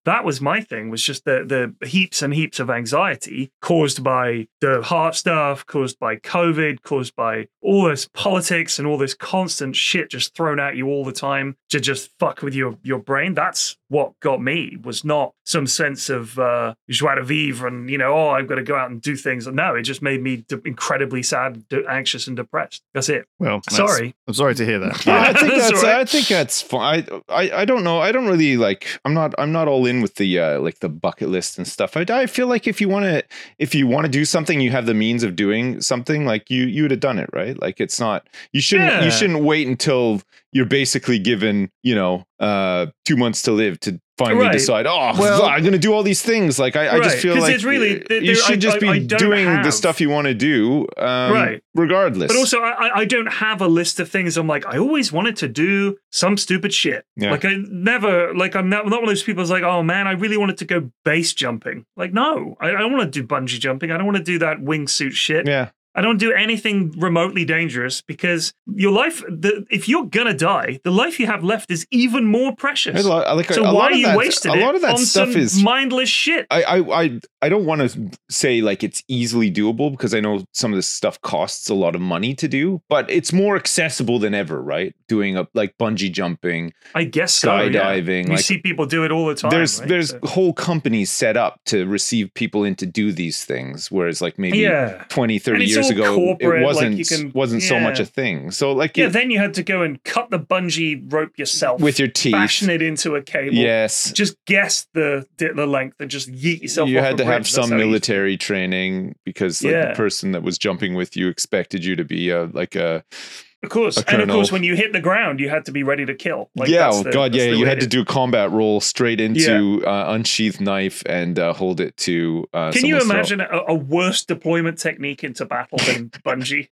that was my thing, was just the, the heaps and heaps of anxiety caused by the heart stuff, caused by COVID, caused by all this politics and all this constant shit just thrown at you all the time to just fuck with your, your brain. That's what got me, was not some sense of uh, joie de vivre and, you know, oh, I've got to go out and do things. No, it just made me de- incredibly sad, de- anxious, and depressed. That's it. Well, that's, sorry. I'm sorry to hear that. Yeah, I think That's that's. all right. I think that's fine. I, I I don't know. I don't really like. I'm not. I'm not all in with the uh, like the bucket list and stuff. I, I feel like if you want to, if you want to do something, you have the means of doing something. Like you, you would have done it, right? Like it's not. You shouldn't. Yeah. You shouldn't wait until you're basically given, you know, uh, two months to live to finally Right. decide. Oh, Well- I'm going to do all these things. Like I, I just Right, feel 'cause like it's really- uh, there- you should I- just be I- I don't doing the have- stuff you want to do, um, Right. regardless. But also, I, I don't have a list of things. I'm like, I always wanted to do some stupid shit. Yeah. Like I never, like I'm not, not one of those people who's like, oh man, I really wanted to go base jumping. Like, no, I, I don't want to do bungee jumping. I don't want to do that wingsuit shit. yeah. I don't do anything remotely dangerous, because your life, the, if you're gonna die, the life you have left is even more precious. There's a lot- like, so a why lot are of you that- wasting a lot it of that on stuff some is- mindless shit? I, I I I don't want to say like it's easily doable, because I know some of this stuff costs a lot of money to do, but it's more accessible than ever, right? Doing a like bungee jumping, I guess so. yeah. skydiving, You like- see people do it all the time. there's right? there's So- whole companies set up to receive people in to do these things, whereas like maybe Yeah. twenty, And thirty it's years all ago corporate, it like, wasn't you can- wasn't so much yeah. a thing. So like Yeah, it- then you had to go and cut the bungee rope yourself with your teeth. fashion it into a cable. Yes. Just guess the the length and just yeet yourself You off had a to have bridge. That's some how you- military training, because like Yeah. the person that was jumping with you expected you to be a like a Of course. a And of colonel. course, when you hit the ground, you had to be ready to kill. Like, yeah, that's oh the- god, that's yeah. the You way had it to is. do a combat roll straight into uh, unsheathed knife and uh, hold it to. Uh, Can you someone's throat. imagine a, a worse deployment technique into battle than bungee?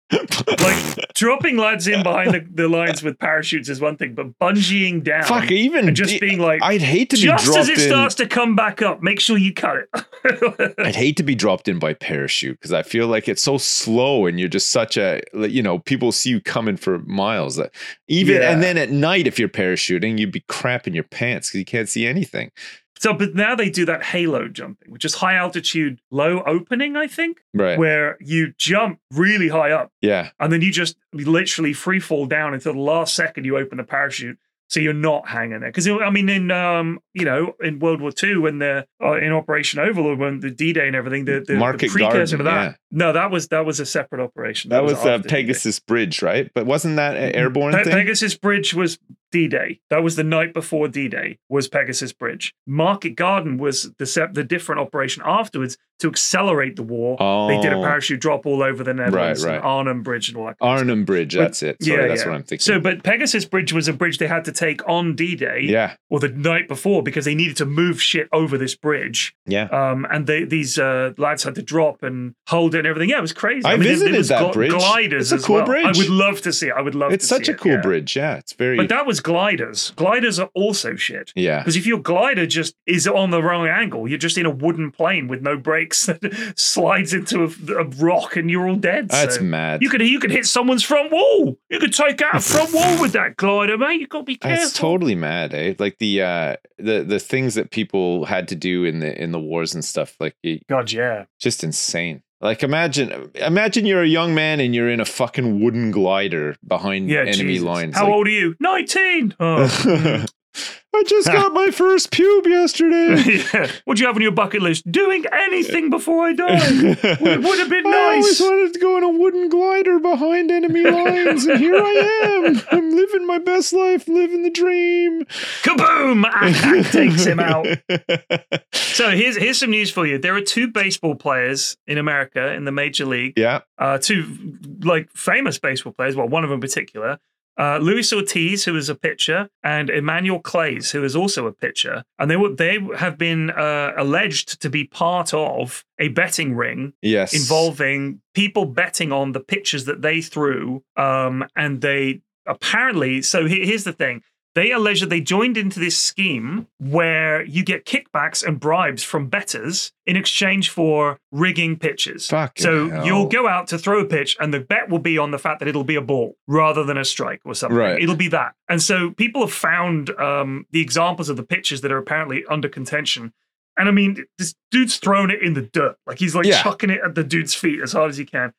Like, dropping lads in behind the, the lines with parachutes is one thing, but bungeeing down. Fuck, even and just being like, I'd hate to be just dropped as it in. starts to come back up, make sure you cut it. I'd hate to be dropped in by parachute, because I feel like it's so slow and you're just such a, like, you know, people see you coming for miles. That even Yeah. and then at night, if you're parachuting, you'd be crapping your pants because you can't see anything. So, but now they do that halo jumping, which is high altitude, low opening, I think, Right? where you jump really high up Yeah. and then you just literally free fall down until the last second you open the parachute. So you're not hanging there. Because, I mean, in, um, you know, in World War Two, when they're uh, in Operation Overlord, when the D-Day and everything, the, the, the Market precursor Garden, to that. yeah. No, that was that was a separate operation. That was uh, after D-Day. Pegasus Bridge, right? But wasn't that an airborne Pe- thing? Pegasus Bridge was D-Day. That was the night before D-Day, was Pegasus Bridge. Market Garden was the sep- the different operation afterwards to accelerate the war. They did a Oh. parachute drop all over the Netherlands, right. and Arnhem Bridge and all that. kind of stuff. Arnhem Bridge, But- that's it. Sorry, that's what I'm thinking. So, but Pegasus Bridge was a bridge they had to take on D-Day, yeah, or the night before, because they needed to move shit over this bridge. yeah. Um, and they, these uh, lads had to drop and hold it and everything. Yeah, it was crazy. I mean, there- visited there was that gl- bridge. Gliders It's a as cool well. bridge. I would love to see it. I would love It's to such see a it, cool yeah. bridge. Yeah, it's very. But that was gliders. Gliders are also shit. yeah. Because if your glider just is on the wrong angle, you're just in a wooden plane with no brakes that slides into a, a rock and you're all dead. That's So mad. You could you could hit someone's front wall. You could take out a front wall with that glider, mate. You got to be careful. That's totally mad, eh? Like the uh the the things that people had to do in the in the wars and stuff, like it, God, yeah. just insane. Like imagine imagine you're a young man and you're in a fucking wooden glider behind Yeah, enemy Jesus. lines. How like, old are you? nineteen. Oh. I just got my first pube yesterday. yeah. What do you have on your bucket list? Doing anything before I die. Would, would have been I always nice. wanted to go on a wooden glider behind enemy lines, and here I am. I'm living my best life, living the dream. Kaboom! Ah, takes him out. So here's here's some news for you. There are two baseball players in America in the major league. Yeah. Uh, two like famous baseball players. Well, one of them in particular. Uh, Luis Ortiz, who is a pitcher, and Emmanuel Clays, who is also a pitcher, and they were they have been uh, alleged to be part of a betting ring Yes. involving people betting on the pitches that they threw, um, and they apparently. So he- here's the thing: They allege that they joined into this scheme where you get kickbacks and bribes from bettors in exchange for rigging pitches. Fucking so hell. you'll go out to throw a pitch and the bet will be on the fact that it'll be a ball rather than a strike or something. Right. It'll be that. And so people have found um, the examples of the pitches that are apparently under contention. And I mean, this dude's throwing it in the dirt. Like he's like Yeah. chucking it at the dude's feet as hard as he can.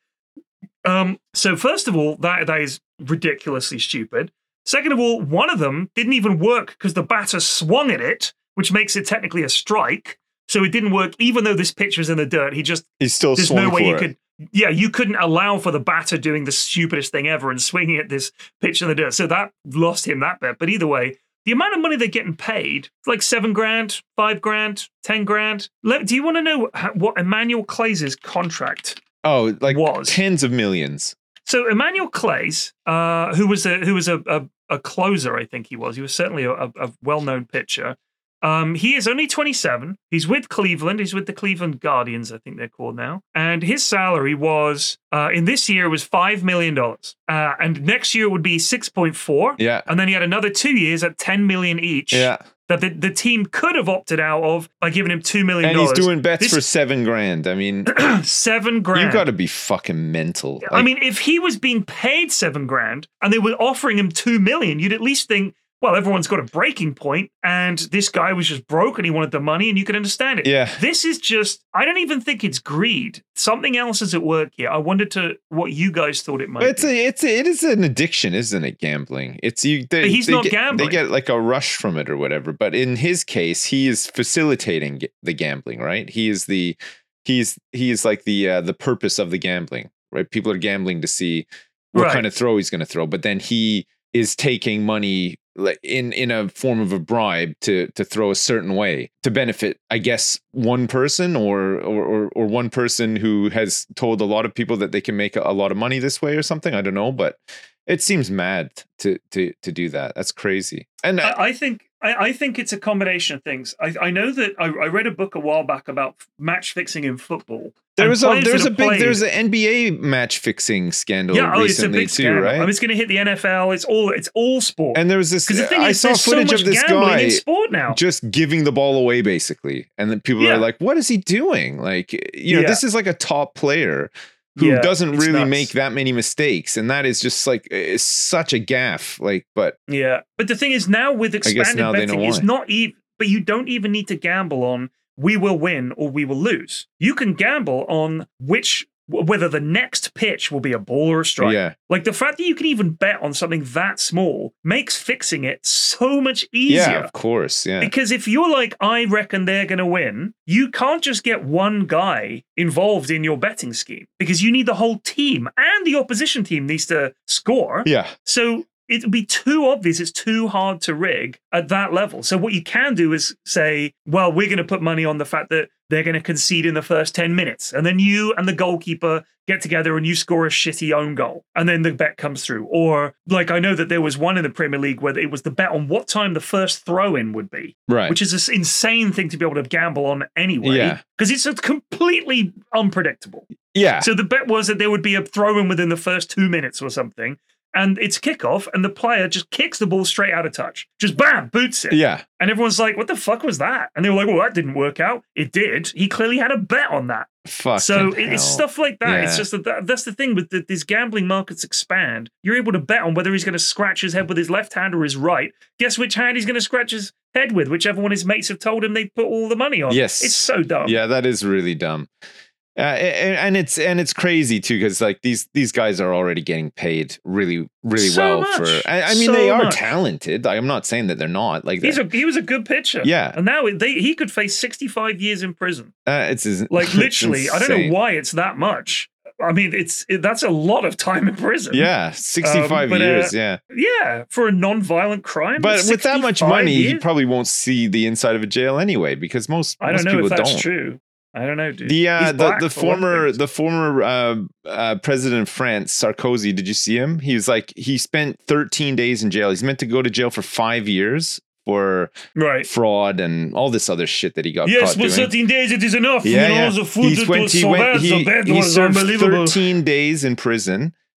Um, so first of all, that that is ridiculously stupid. Second of all, one of them didn't even work because the batter swung at it, which makes it technically a strike. So it didn't work, even though this pitch was in the dirt. He just He's still there's swung no way for you it. could. Yeah, you couldn't allow for the batter doing the stupidest thing ever and swinging at this pitch in the dirt. So that lost him that bet. But either way, the amount of money they're getting paid, like seven grand, five grand, ten grand. Let, do you want to know how, what Emmanuel Clays' contract Oh, like was? tens of millions. So Emmanuel Clays, uh, who was a who was a, a, a closer, I think he was. He was certainly a, a well-known pitcher. Um, he is only twenty-seven. He's with Cleveland. He's with the Cleveland Guardians, I think they're called now. And his salary was uh, in this year was five million dollars, uh, and next year would be six point four. Yeah. And then he had another two years at ten million each. Yeah. That the, the team could have opted out of by giving him two million And dollars. he's doing bets This- for seven grand. I mean, seven grand. you got to be fucking mental. I Like, mean, if he was being paid seven grand and they were offering him two million, you'd at least think, well, everyone's got a breaking point, and this guy was just broke and he wanted the money, and you can understand it. Yeah. This is just, I don't even think it's greed. Something else is at work here. I wondered to what you guys thought it might it's be. a, it's a, it is an addiction, isn't it? Gambling. It's you. They, But he's they not get, gambling. They get like a rush from it or whatever. But in his case, he is facilitating g- the gambling. Right? He is the he's he is like the uh, the purpose of the gambling. Right? People are gambling to see what Right. kind of throw he's going to throw, but then he is taking money like in in a form of a bribe to to throw a certain way to benefit, I guess, one person or or or, or one person who has told a lot of people that they can make a, a lot of money this way or something. I don't know, but it seems mad to to to do that. That's crazy. And I, I think I, I think it's a combination of things. I, I know that I, I read a book a while back about match fixing in football. there And was a players there's that a have big played- there's an N B A match fixing scandal yeah, oh, it's a recently big too, scandal. right? I mean, it's going to hit the N F L. It's all it's all sport. And there was this. Because the thing I is, saw there's so footage much of this gambling guy in sport now. just giving the ball away, basically, and then people Yeah. are like, "What is he doing?" Like, you know, Yeah. this is like a top player who Yeah, doesn't it's really nuts. make that many mistakes, and that is just like it's such a gaffe. Like, but Yeah, but the thing is now with guess expanded now they betting, know it's why. not even. But you don't even need to gamble on we will win or we will lose. You can gamble on which whether the next pitch will be a ball or a strike. yeah, Like the fact that you can even bet on something that small makes fixing it so much easier. yeah, of course, yeah, Because if you're like, I reckon they're going to win, you can't just get one guy involved in your betting scheme because you need the whole team and the opposition team needs to score. yeah, So it would be too obvious. It's too hard to rig at that level. So what you can do is say, well, we're going to put money on the fact that they're going to concede in the first ten minutes. And then you and the goalkeeper get together and you score a shitty own goal. And then the bet comes through. Or like I know that there was one in the Premier League where it was the bet on what time the first throw in would be. right, Which is this insane thing to be able to gamble on anyway. Yeah. Because it's a completely unpredictable. yeah, So the bet was that there would be a throw in within the first two minutes or something. And it's kickoff, and the player just kicks the ball straight out of touch. Just bam, boots it. yeah, And everyone's like, what the fuck was that? And they were like, well, that didn't work out. It did. He clearly had a bet on that. fucking So it- it's hell. stuff like that. It's Yeah. just that that that's the thing with the, these gambling markets expand. You're able to bet on whether he's going to scratch his head with his left hand or his right. Guess which hand he's going to scratch his head with, whichever one his mates have told him they put all the money on. Yes. It's so dumb. Yeah, that is really dumb. Uh, and, and it's and it's crazy too because like these these guys are already getting paid really really So well much. for. I, I mean, So they are much. talented. I'm not saying that they're not. Like He's that. a, he was a good pitcher. Yeah. And now they, he could face sixty-five years in prison. Uh, it's is- Like it's literally, I don't insane. know why it's that much. I mean, it's it, that's a lot of time in prison. Yeah, sixty-five but, uh, years. Yeah, Yeah, for a non-violent crime. but with that much sixty-five money, he years? probably won't see the inside of a jail anyway because most I most don't know people if that's don't. true. I don't know, dude. The uh, He's the black, the for one former thing. the former uh, uh, president of France, Sarkozy. Did you see him? He was like he spent thirteen days in jail. He's meant to go to jail for five years for right. fraud and all this other shit that he got Yes, caught but doing. thirteen days it is enough. Yeah, you know, yeah. the food He's that went- was he so went- bad, he- the bed he was served unbelievable. thirteen days in prison.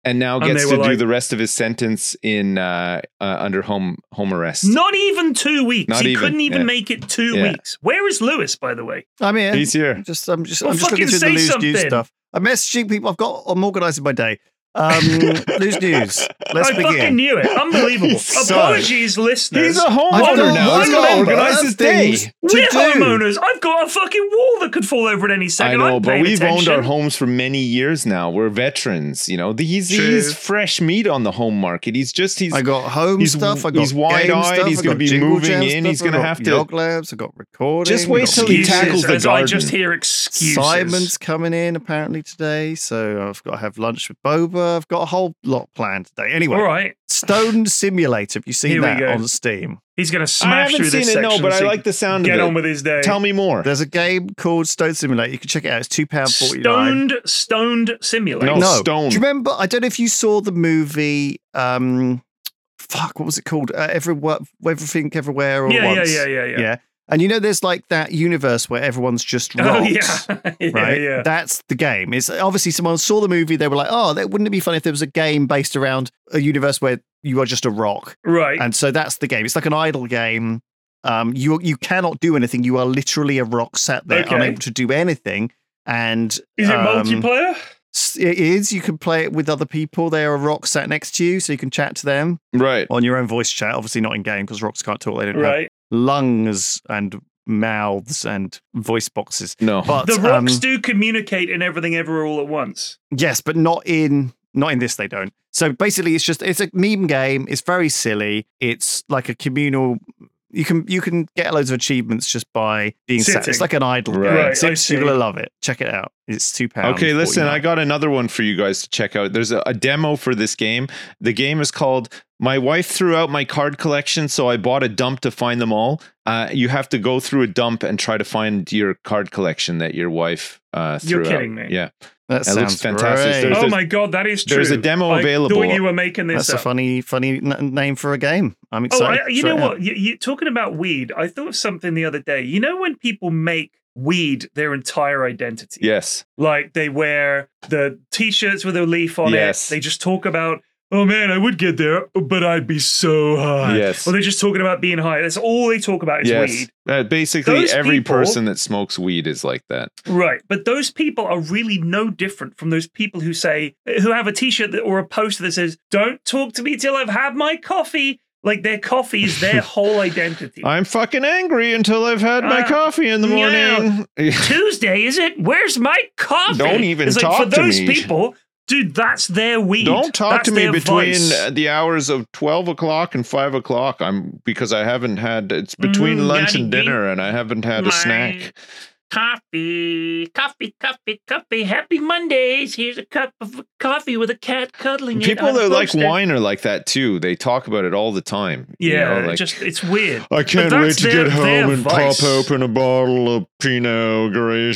and now And gets they to were do like- the rest of his sentence in uh, uh, under home home arrest. Not even two weeks. Not he even, couldn't even yeah. make it two Yeah. weeks. Where is Lewis, by the way? I'm here. He's here. Just, I'm just, Well, I'm just looking fucking through the say loose news something. stuff. I'm messaging people. I've got. I'm organising my day. Um, loose news. Let's I begin. fucking knew it. Unbelievable. Son. Apologies, listeners. He's a I've homeowner got now. He's one got to number organize of his day. things to We're do. homeowners. I've got a fucking wall that could fall over at any I second. know, I'm but paying we've attention. owned our homes for many years now. We're veterans, you know. He's True. he's fresh meat on the home market. He's just he's I got home he's- stuff. I got he's wide-eyed, game stuff, he's I gonna got be Jingle moving Jam in, stuff, he's I gonna got have to- Yog Labs. I got recording. Just I wait got till he Excuses, tackles the as I garden. just hear excuses. Simon's coming in apparently today, so I've got to have lunch with Boba. I've got a whole lot planned today. Anyway, All right. Stone Simulator. Have you seen Here we that go. on Steam? He's going to I smash haven't through this seen it, no, section but I so he like the sound can of get it. on with his day. Tell me more. There's a game called Stone Simulator. You can check it out. It's two pounds forty nine. Stoned, stoned simulator. No. No, Stone. Do you remember? I don't know if you saw the movie. Um, fuck, what was it called? Uh, Every, everything, everywhere, all Yeah, at yeah, once. yeah, yeah, yeah. Yeah. And you know, there's like that universe where everyone's just Oh, rocks. yeah. yeah, Right, yeah. that's the game. It's obviously someone saw the movie. They were like, "Oh, that wouldn't it be fun if there was a game based around a universe where you are just a rock?" Right. And so that's the game. It's like an idle game. Um, you you cannot do anything. You are literally a rock sat there, Okay. unable to do anything. And Is it um, multiplayer? s- It is. You can play it with other people. They are a rock sat next to you, so you can chat to them Right. on your own voice chat. Obviously, not in game because rocks can't talk. They don't have Right. lungs and mouths and voice boxes. No. But The rocks um, do communicate in everything ever all at once. yes, but not in not in this. They don't. So basically, it's just it's a meme game. It's very silly. It's like a communal. You can you can get loads of achievements just by being sat. Sitting. It's like an idle Right. game. Right, It's- I it's- You're see. gonna love it. Check it out. It's two pounds. Okay, listen, I forty-nine. got another one for you guys to check out. There's a, a demo for this game. The game is called My Wife Threw Out My Card Collection, so I bought a dump to find them all. Uh, you have to go through a dump and try to find your card collection that your wife uh, threw You're kidding out. me. Yeah. That It sounds looks fantastic. great. There's- Oh my god, that is true. there's a demo I available. thought you were making this That's a up. funny funny n- name for a game. I'm Oh, excited. I, you Try know it out. what? You, you talking about weed? I thought of something the other day. You know when people make weed their entire identity? Yes. Like they wear the t-shirts with a leaf on Yes. it. They just talk about, oh man, I would get there, but I'd be so high. Yes. Or they're just talking about being high. That's all they talk about is Yes. weed. Uh, basically, Those every people- person that smokes weed is like that. Right. But those people are really no different from those people who say, who have a t-shirt that, or a poster that says, don't talk to me till I've had my coffee. Like their coffee is their whole identity. I'm fucking angry until I've had my Uh, coffee in the morning. Tuesday, is it? Where's my coffee? Don't even it's like, talk for to those me. people, dude, that's their weed. Don't talk That's to me their between vice. uh, the hours of twelve o'clock and five o'clock. I'm because I haven't had it's between Mm, lunch gotta and get dinner, and I haven't had a my snack. Coffee, coffee, coffee, coffee. Happy Mondays. Here's a cup of coffee with a cat cuddling it. People on a that like poster. wine are like that too. They talk about it all the time. you Yeah, know, like, just it's weird. I can't But wait that's to their- get their home and vice. pop open a bottle of Pinot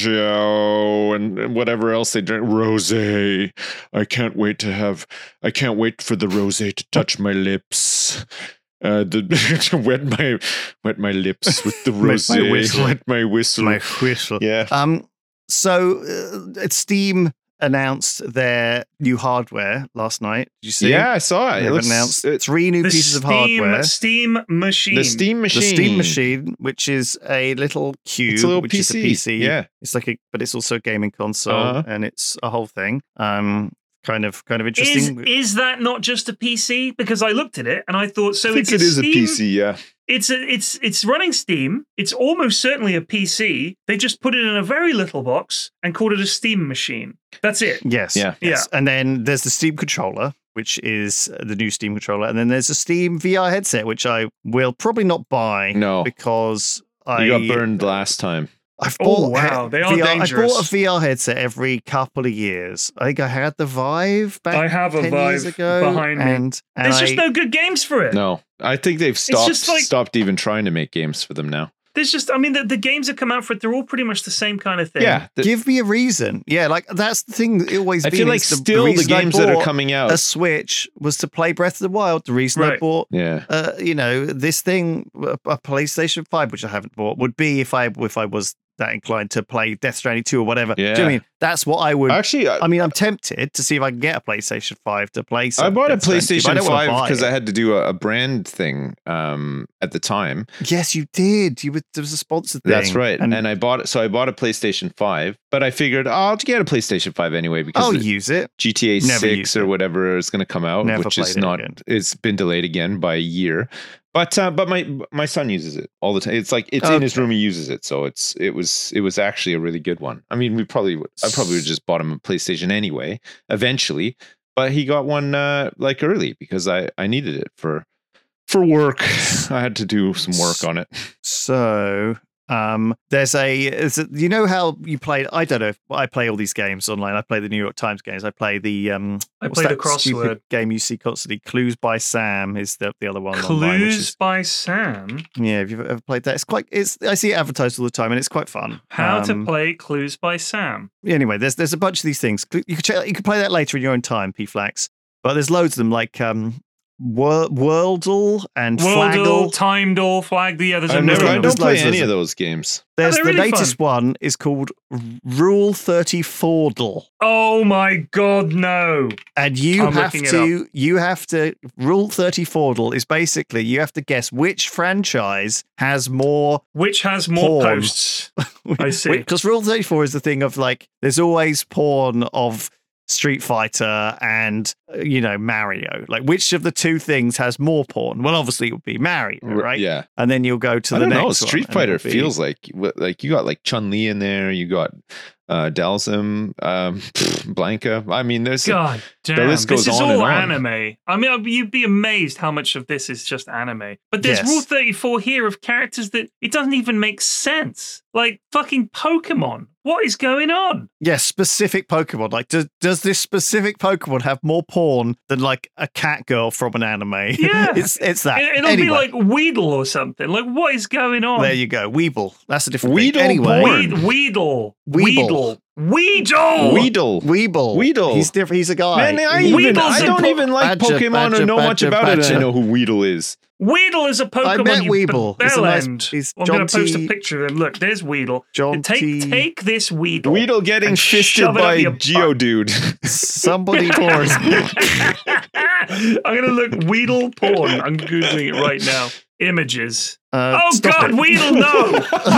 Grigio and, and whatever else they drink. Rosé. I can't wait to have. I can't wait for the rosé to touch my lips. Uh, the, to wet my wet my lips with the Wet my rosé. whistle. Wet my whistle. My whistle. yeah. Um. So, uh, Steam announced their new hardware last night. Did you see? Yeah, I saw it. They've It looks, announced it- three new The pieces of Steam, hardware. Steam machine. the Steam machine. The Steam machine, which is a little cube, It's a little which P is a C. P C. Yeah. It's like a, but it's also a gaming console, Uh-huh. and it's a whole thing. Um, kind of, kind of Is, interesting. is that not just a P C? Because I looked at it and I thought, so I think it's it is a Steam, P C. Yeah. It's a, it's it's running Steam. It's almost certainly a P C. They just put it in a very little box and called it a Steam machine. That's it. Yes. Yeah. Yes. And then there's the Steam controller, which is the new Steam controller, and then there's a Steam V R headset, which I will probably not buy. No. because I You got burned last time. I've Oh, bought wow, they are V R, dangerous. I bought a V R headset every couple of years. I think I had the Vive back I have a ten years Vive ago, behind me. and, and There's I, just no good games for it. No, I think they've stopped just like- stopped even trying to make games for them now. There's just, I mean, the, the games that come out for it, they're all pretty much the same kind of thing. Yeah, the- give me a reason. Yeah, like that's the thing. It always I been feel like is the still the reason I games that are bought coming out. a Switch was to play Breath of the Wild. The reason I Right. bought, Yeah, uh, you know, this thing, a, a PlayStation Five, which I haven't bought, would be if I if I was that inclined to play Death Stranding two or whatever. Yeah. Do you know what I mean? That's what I would. Actually, I, I mean, I'm tempted to see if I can get a PlayStation five to play. I bought a Death Stranding two, but I PlayStation don't wanna five buy because it. I had to do a, a brand thing um, at the time. Yes, you did. You were, there was a sponsored thing. That's right. And, And, I bought it. So I bought a PlayStation five, but I figured oh, I'll get a PlayStation five anyway because I'll the use it. G T A Never six used or it. whatever is going to come out, Never which is played it not. again. It's been delayed again by a year. But uh, but my my son uses it all the time. It's like it's in his Okay. room. He uses it, so it's it was it was actually a really good one. I mean, we probably would, I probably would have just bought him a PlayStation anyway, eventually. But he got one uh, like early because I I needed it for for work. I had to do some work on it. So um, there's a, is it, you know how you played? I don't know. If, I play all these games online. I play the New York Times games. I play the. Um, I what's play the that stupid crossword. game you see constantly. Clues by Sam is the the other one. Online, which Clues is, by Sam. yeah, have you ever played that? It's quite. It's I see it advertised all the time, and it's quite fun. How to Um, play Clues by Sam. Anyway, there's there's a bunch of these things. You could check, you could play that later in your own time, P-Flax. But there's loads of them, like um, Wor- Wordle and Worldle, Flaggle. Timedle, Flag. Yeah, there's a I've never, million I of don't them. play loads of any them. of those games. There's they're the really latest one is called Rule thirty-four-dle. Oh my God, no! And you I'm have looking it to, you have to, Rule thirty-four-dle is basically you have to guess which franchise has more. Which has more Porn. posts? I see. Because Rule thirty-four is the thing of like, there's always porn of Street Fighter and, uh, you know, Mario. Like, which of the two things has more porn? Well, obviously it would be Mario, right? Yeah. And then you'll go to I the don't next know. one, Street and Fighter it'll be- feels like like you got like Chun Li in there. You got uh, Dalsim, um, Blanca. I mean, there's God damn, list goes this is on all and on. anime. I mean, you'd be amazed how much of this is just anime. But there's Yes. Rule thirty-four here of characters that it doesn't even make sense. Like fucking Pokemon. What is going on? Yeah, specific Pokemon. Like, does does this specific Pokemon have more porn than like a cat girl from an anime? Yeah. it's it's that. It, will Anyway, be like Weedle or something. Like, what is going on? there you go, Weeble. That's a different Weedle thing. Anyway, porn. Weed, Weedle. Weeble. Weedle. Weedle. Weedle. Weeble. Weedle. He's different. He's a guy. Man, I, He- even, Weedle's I a don't po- even like Badger, Pokemon badger, or know much badger, about it. And I badger. know who Weedle is. Weedle is a Pokemon. I met you Weeble. b- It's a bell nice- end. he's I'm going to John post T- a picture of him. Look, there's Weedle. John take T- take this Weedle. Weedle getting and fisted shove it up by your butt. Geodude. Somebody force. I'm going to look Weedle porn. I'm Googling it right now. Images. Uh, Oh, stop God, it. Weedle, no.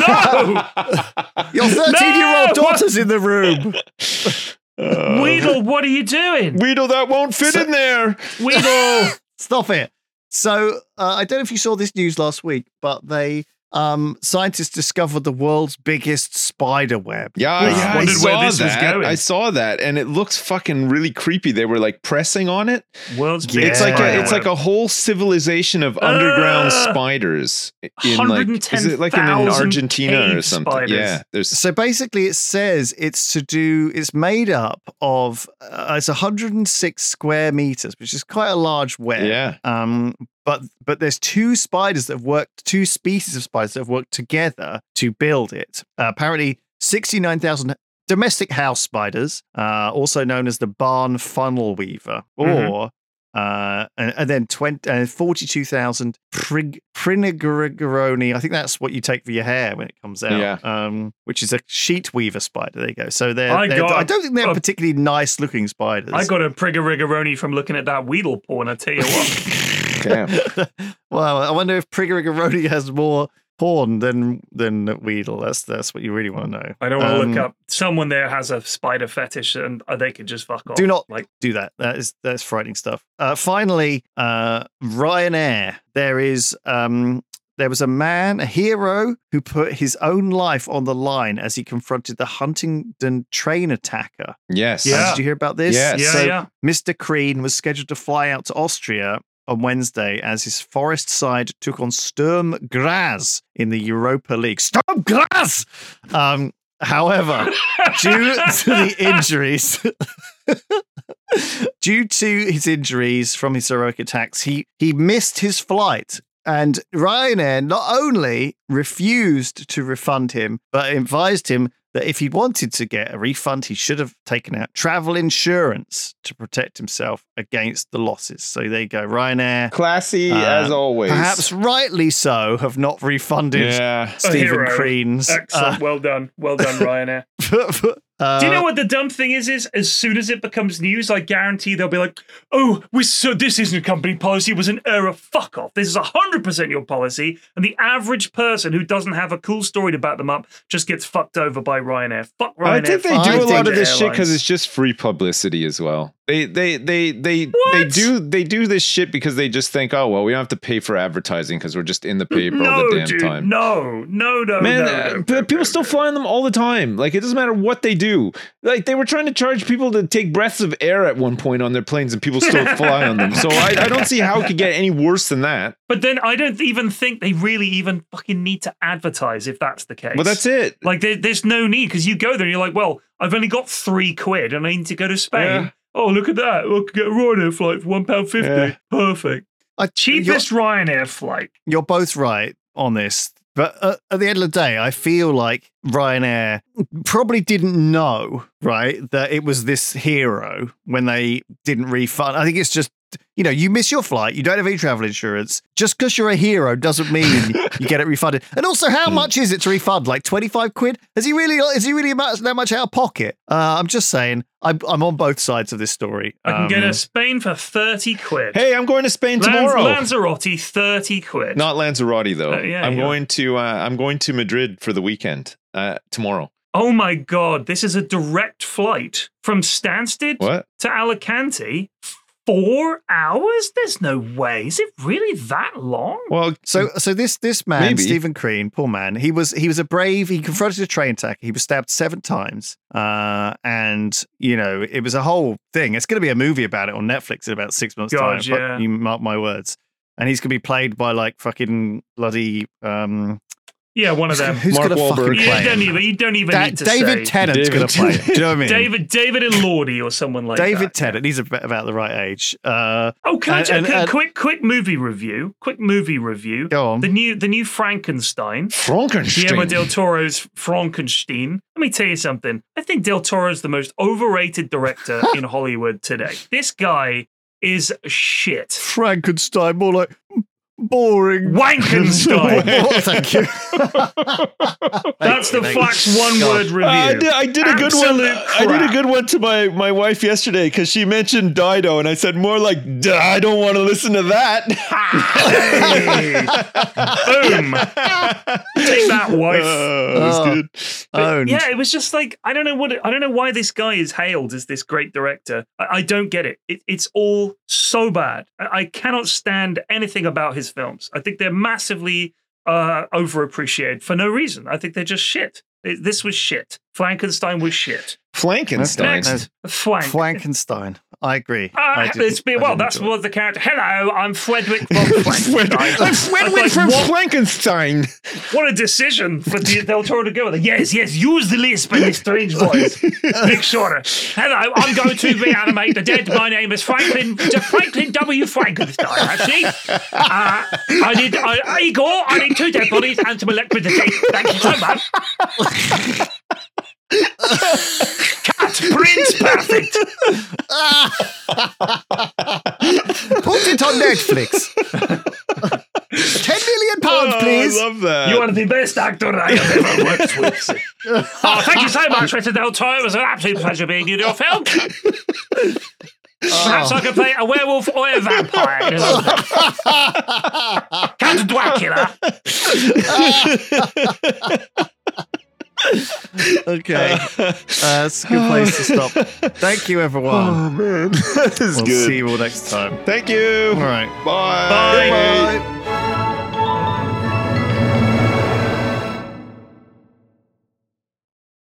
No. Your thirteen-year-old No! daughter's in the room. Uh, Weedle, what are you doing? Weedle, that won't fit So- in there. Weedle. Stop it. So uh, I don't know if you saw this news last week, but they um, scientists discovered the world's biggest spider web. Yeah, I yeah, I wondered where saw this was that. going. I saw that, and it looks fucking really creepy. They were like pressing on it. World's Yeah. biggest It's like a, spider it's like web. a whole civilization of underground Ah! spiders in like is it like in, in one hundred ten thousand Argentina or cave something? spiders. Yeah, there's So basically, it says it's to do. It's made up of. Uh, it's one hundred six square meters, which is quite a large web. yeah. Um, but but there's two spiders that have worked, two species of spiders that have worked together to build it. Uh, apparently, sixty-nine thousand domestic house spiders, uh, also known as the barn funnel weaver, Mhm. or uh, and, and then twenty, uh, forty-two thousand prig, prinigroni. I think that's what you take for your hair when it comes out. Yeah. Um, which is a sheet weaver spider. There you go. So they're, I they're got I don't think they're a- particularly nice looking spiders. I got a priggeriggeroni from looking at that Weedle porn, I tell you what. Damn. Well, I wonder if Priggeriggeroni has more porn than than Weedle. That's that's what you really want to know. I don't want to Um, look up. Someone there has a spider fetish and uh, they could just fuck off. Do not like do that. That is that's frightening stuff. Uh, finally, uh, Ryanair. There is um, there was a man, a hero, who put his own life on the line as he confronted the Huntingdon train attacker. Yes. Uh, Yeah. did you hear about this? Yes. Yeah, So yeah. Mister Crean was scheduled to fly out to Austria on Wednesday as his Forest side took on Sturm Graz in the Europa League. Sturm Graz! Um, however, due to the injuries, due to his injuries from his heroic attacks, he, he missed his flight. And Ryanair not only refused to refund him, but advised him that if he wanted to get a refund, he should have taken out travel insurance to protect himself against the losses. So there you go, Ryanair. Classy uh, as always. Perhaps rightly so, have not refunded Yeah. Stephen hero. Crean's. Excellent. uh, well done. Well done, Ryanair. uh, Do you know what the dumb thing is? Is as soon as it becomes news, I guarantee they'll be like, "Oh, we so this isn't company policy. It was an error. Fuck off. This is a hundred percent your policy." And the average person who doesn't have a cool story to back them up just gets fucked over by Ryanair. Fuck Ryanair. I think they I do a think lot of this airlines. shit because it's just free publicity as well. They they they they What? they do they do this shit because they just think, oh well, we don't have to pay for advertising because we're just in the paper all No, the damn dude. time. No, no, no, Man, no, uh, no, but no, people no, still no. fly on them all the time. Like it doesn't matter what they do. Like they were trying to charge people to take breaths of air at one point on their planes, and people still fly on them. So I, I don't see how it could get any worse than that. But then I don't even think they really even fucking need to advertise if that's the case. Well, that's it. Like there, there's no need because you go there and you're like, well, I've only got three quid and I need to go to Spain. Yeah. Oh, look at that! I could get a Ryanair flight for one pound fifty. Yeah. Perfect. I, Cheapest Ryanair flight. You're, you're both right on this. But uh, at the end of the day, I feel like Ryanair probably didn't know, right, that it was this hero when they didn't refund. I think it's just, you know, you miss your flight, you don't have any travel insurance. Just because you're a hero doesn't mean you get it refunded. And also, how much is it to refund? Like twenty-five quid? Is he really, is he really that much out of pocket? Uh, I'm just saying, I'm, I'm on both sides of this story. I can get Um, a Spain for thirty quid. Hey, I'm going to Spain Lanz- tomorrow. Lanzarote, thirty quid. Not Lanzarote though. Uh, yeah, I'm yeah. going to uh, I'm going to Madrid for the weekend uh, tomorrow. Oh my God, this is a direct flight from Stansted What? to Alicante. Four hours? There's no way. Is it really that long? Well, So, so this this man, Maybe. Stephen Crean, poor man, he was he was a brave. He confronted a train attack. He was stabbed seven times, uh, and you know it was a whole thing. It's going to be a movie about it on Netflix in about six months' God, time. yeah. You mark my words. And he's going to be played by like fucking bloody. Um, Yeah, one of them. who's Mark going to fucking Wahlberg. You play don't him? even. You don't even Da- need to David say. Tennant's going David to play him. Do you know what I mean? David David Elordi or someone like David that. Tennant. He's ab- about the right age. Uh, Oh, can I And- just, and- quick, and- quick quick movie review? Quick movie review. go on. The new the new Frankenstein. Frankenstein. Guillermo del Toro's Frankenstein. Let me tell you something. I think del Toro is the most overrated director in Hollywood today. This guy is shit. Frankenstein, more like boring. Wankenstein. Oh, thank you. That's the Thank Flax you. one God. word review. Uh, I did, I did a good one. Absolute I did a crap. good one to my, my wife yesterday because she mentioned Dido, and I said more like, "Duh, I don't want to listen to that." Hey. Boom. Take that, wife. Uh, that was Oh. good. But Owned. yeah, it was just like I don't know what it, I don't know why this guy is hailed as this great director. I, I don't get it. it. It's all so bad. I, I cannot stand anything about his films. I think they're massively uh, overappreciated for no reason. I think they're just shit. It- this was shit. Frankenstein was shit. Frankenstein. Next, Flank. Frankenstein. I agree. I Uh, didn't- it's been, I well, didn't that's enjoy it. what the character. Hello, I'm Frederick von Frankenstein. I'm Frederick Like, from what- Frankenstein. What a decision for Del Del Toro to go with it. Yes, yes, use the lisp and the strange voice. Make sure. Hello, I'm going to reanimate the dead. My name is Franklin Franklin W. Frankenstein, actually. Uh, I need, uh, Igor, I need two dead bodies and some electricity. Thank you so much. Cut, Prince Perfect. Put it on Netflix. Ten million pounds, Oh, please. I love that. You are the best actor I have ever worked with. Oh, thank you so much, Mister Del Toro. It was an absolute pleasure being in your film. Perhaps I could play a werewolf or a vampire. Count Dracula. Okay. Uh, that's a good place to stop. Thank you, everyone. Oh man, that is We'll good. see you all next time. Thank you. All right. Bye. Bye. Bye.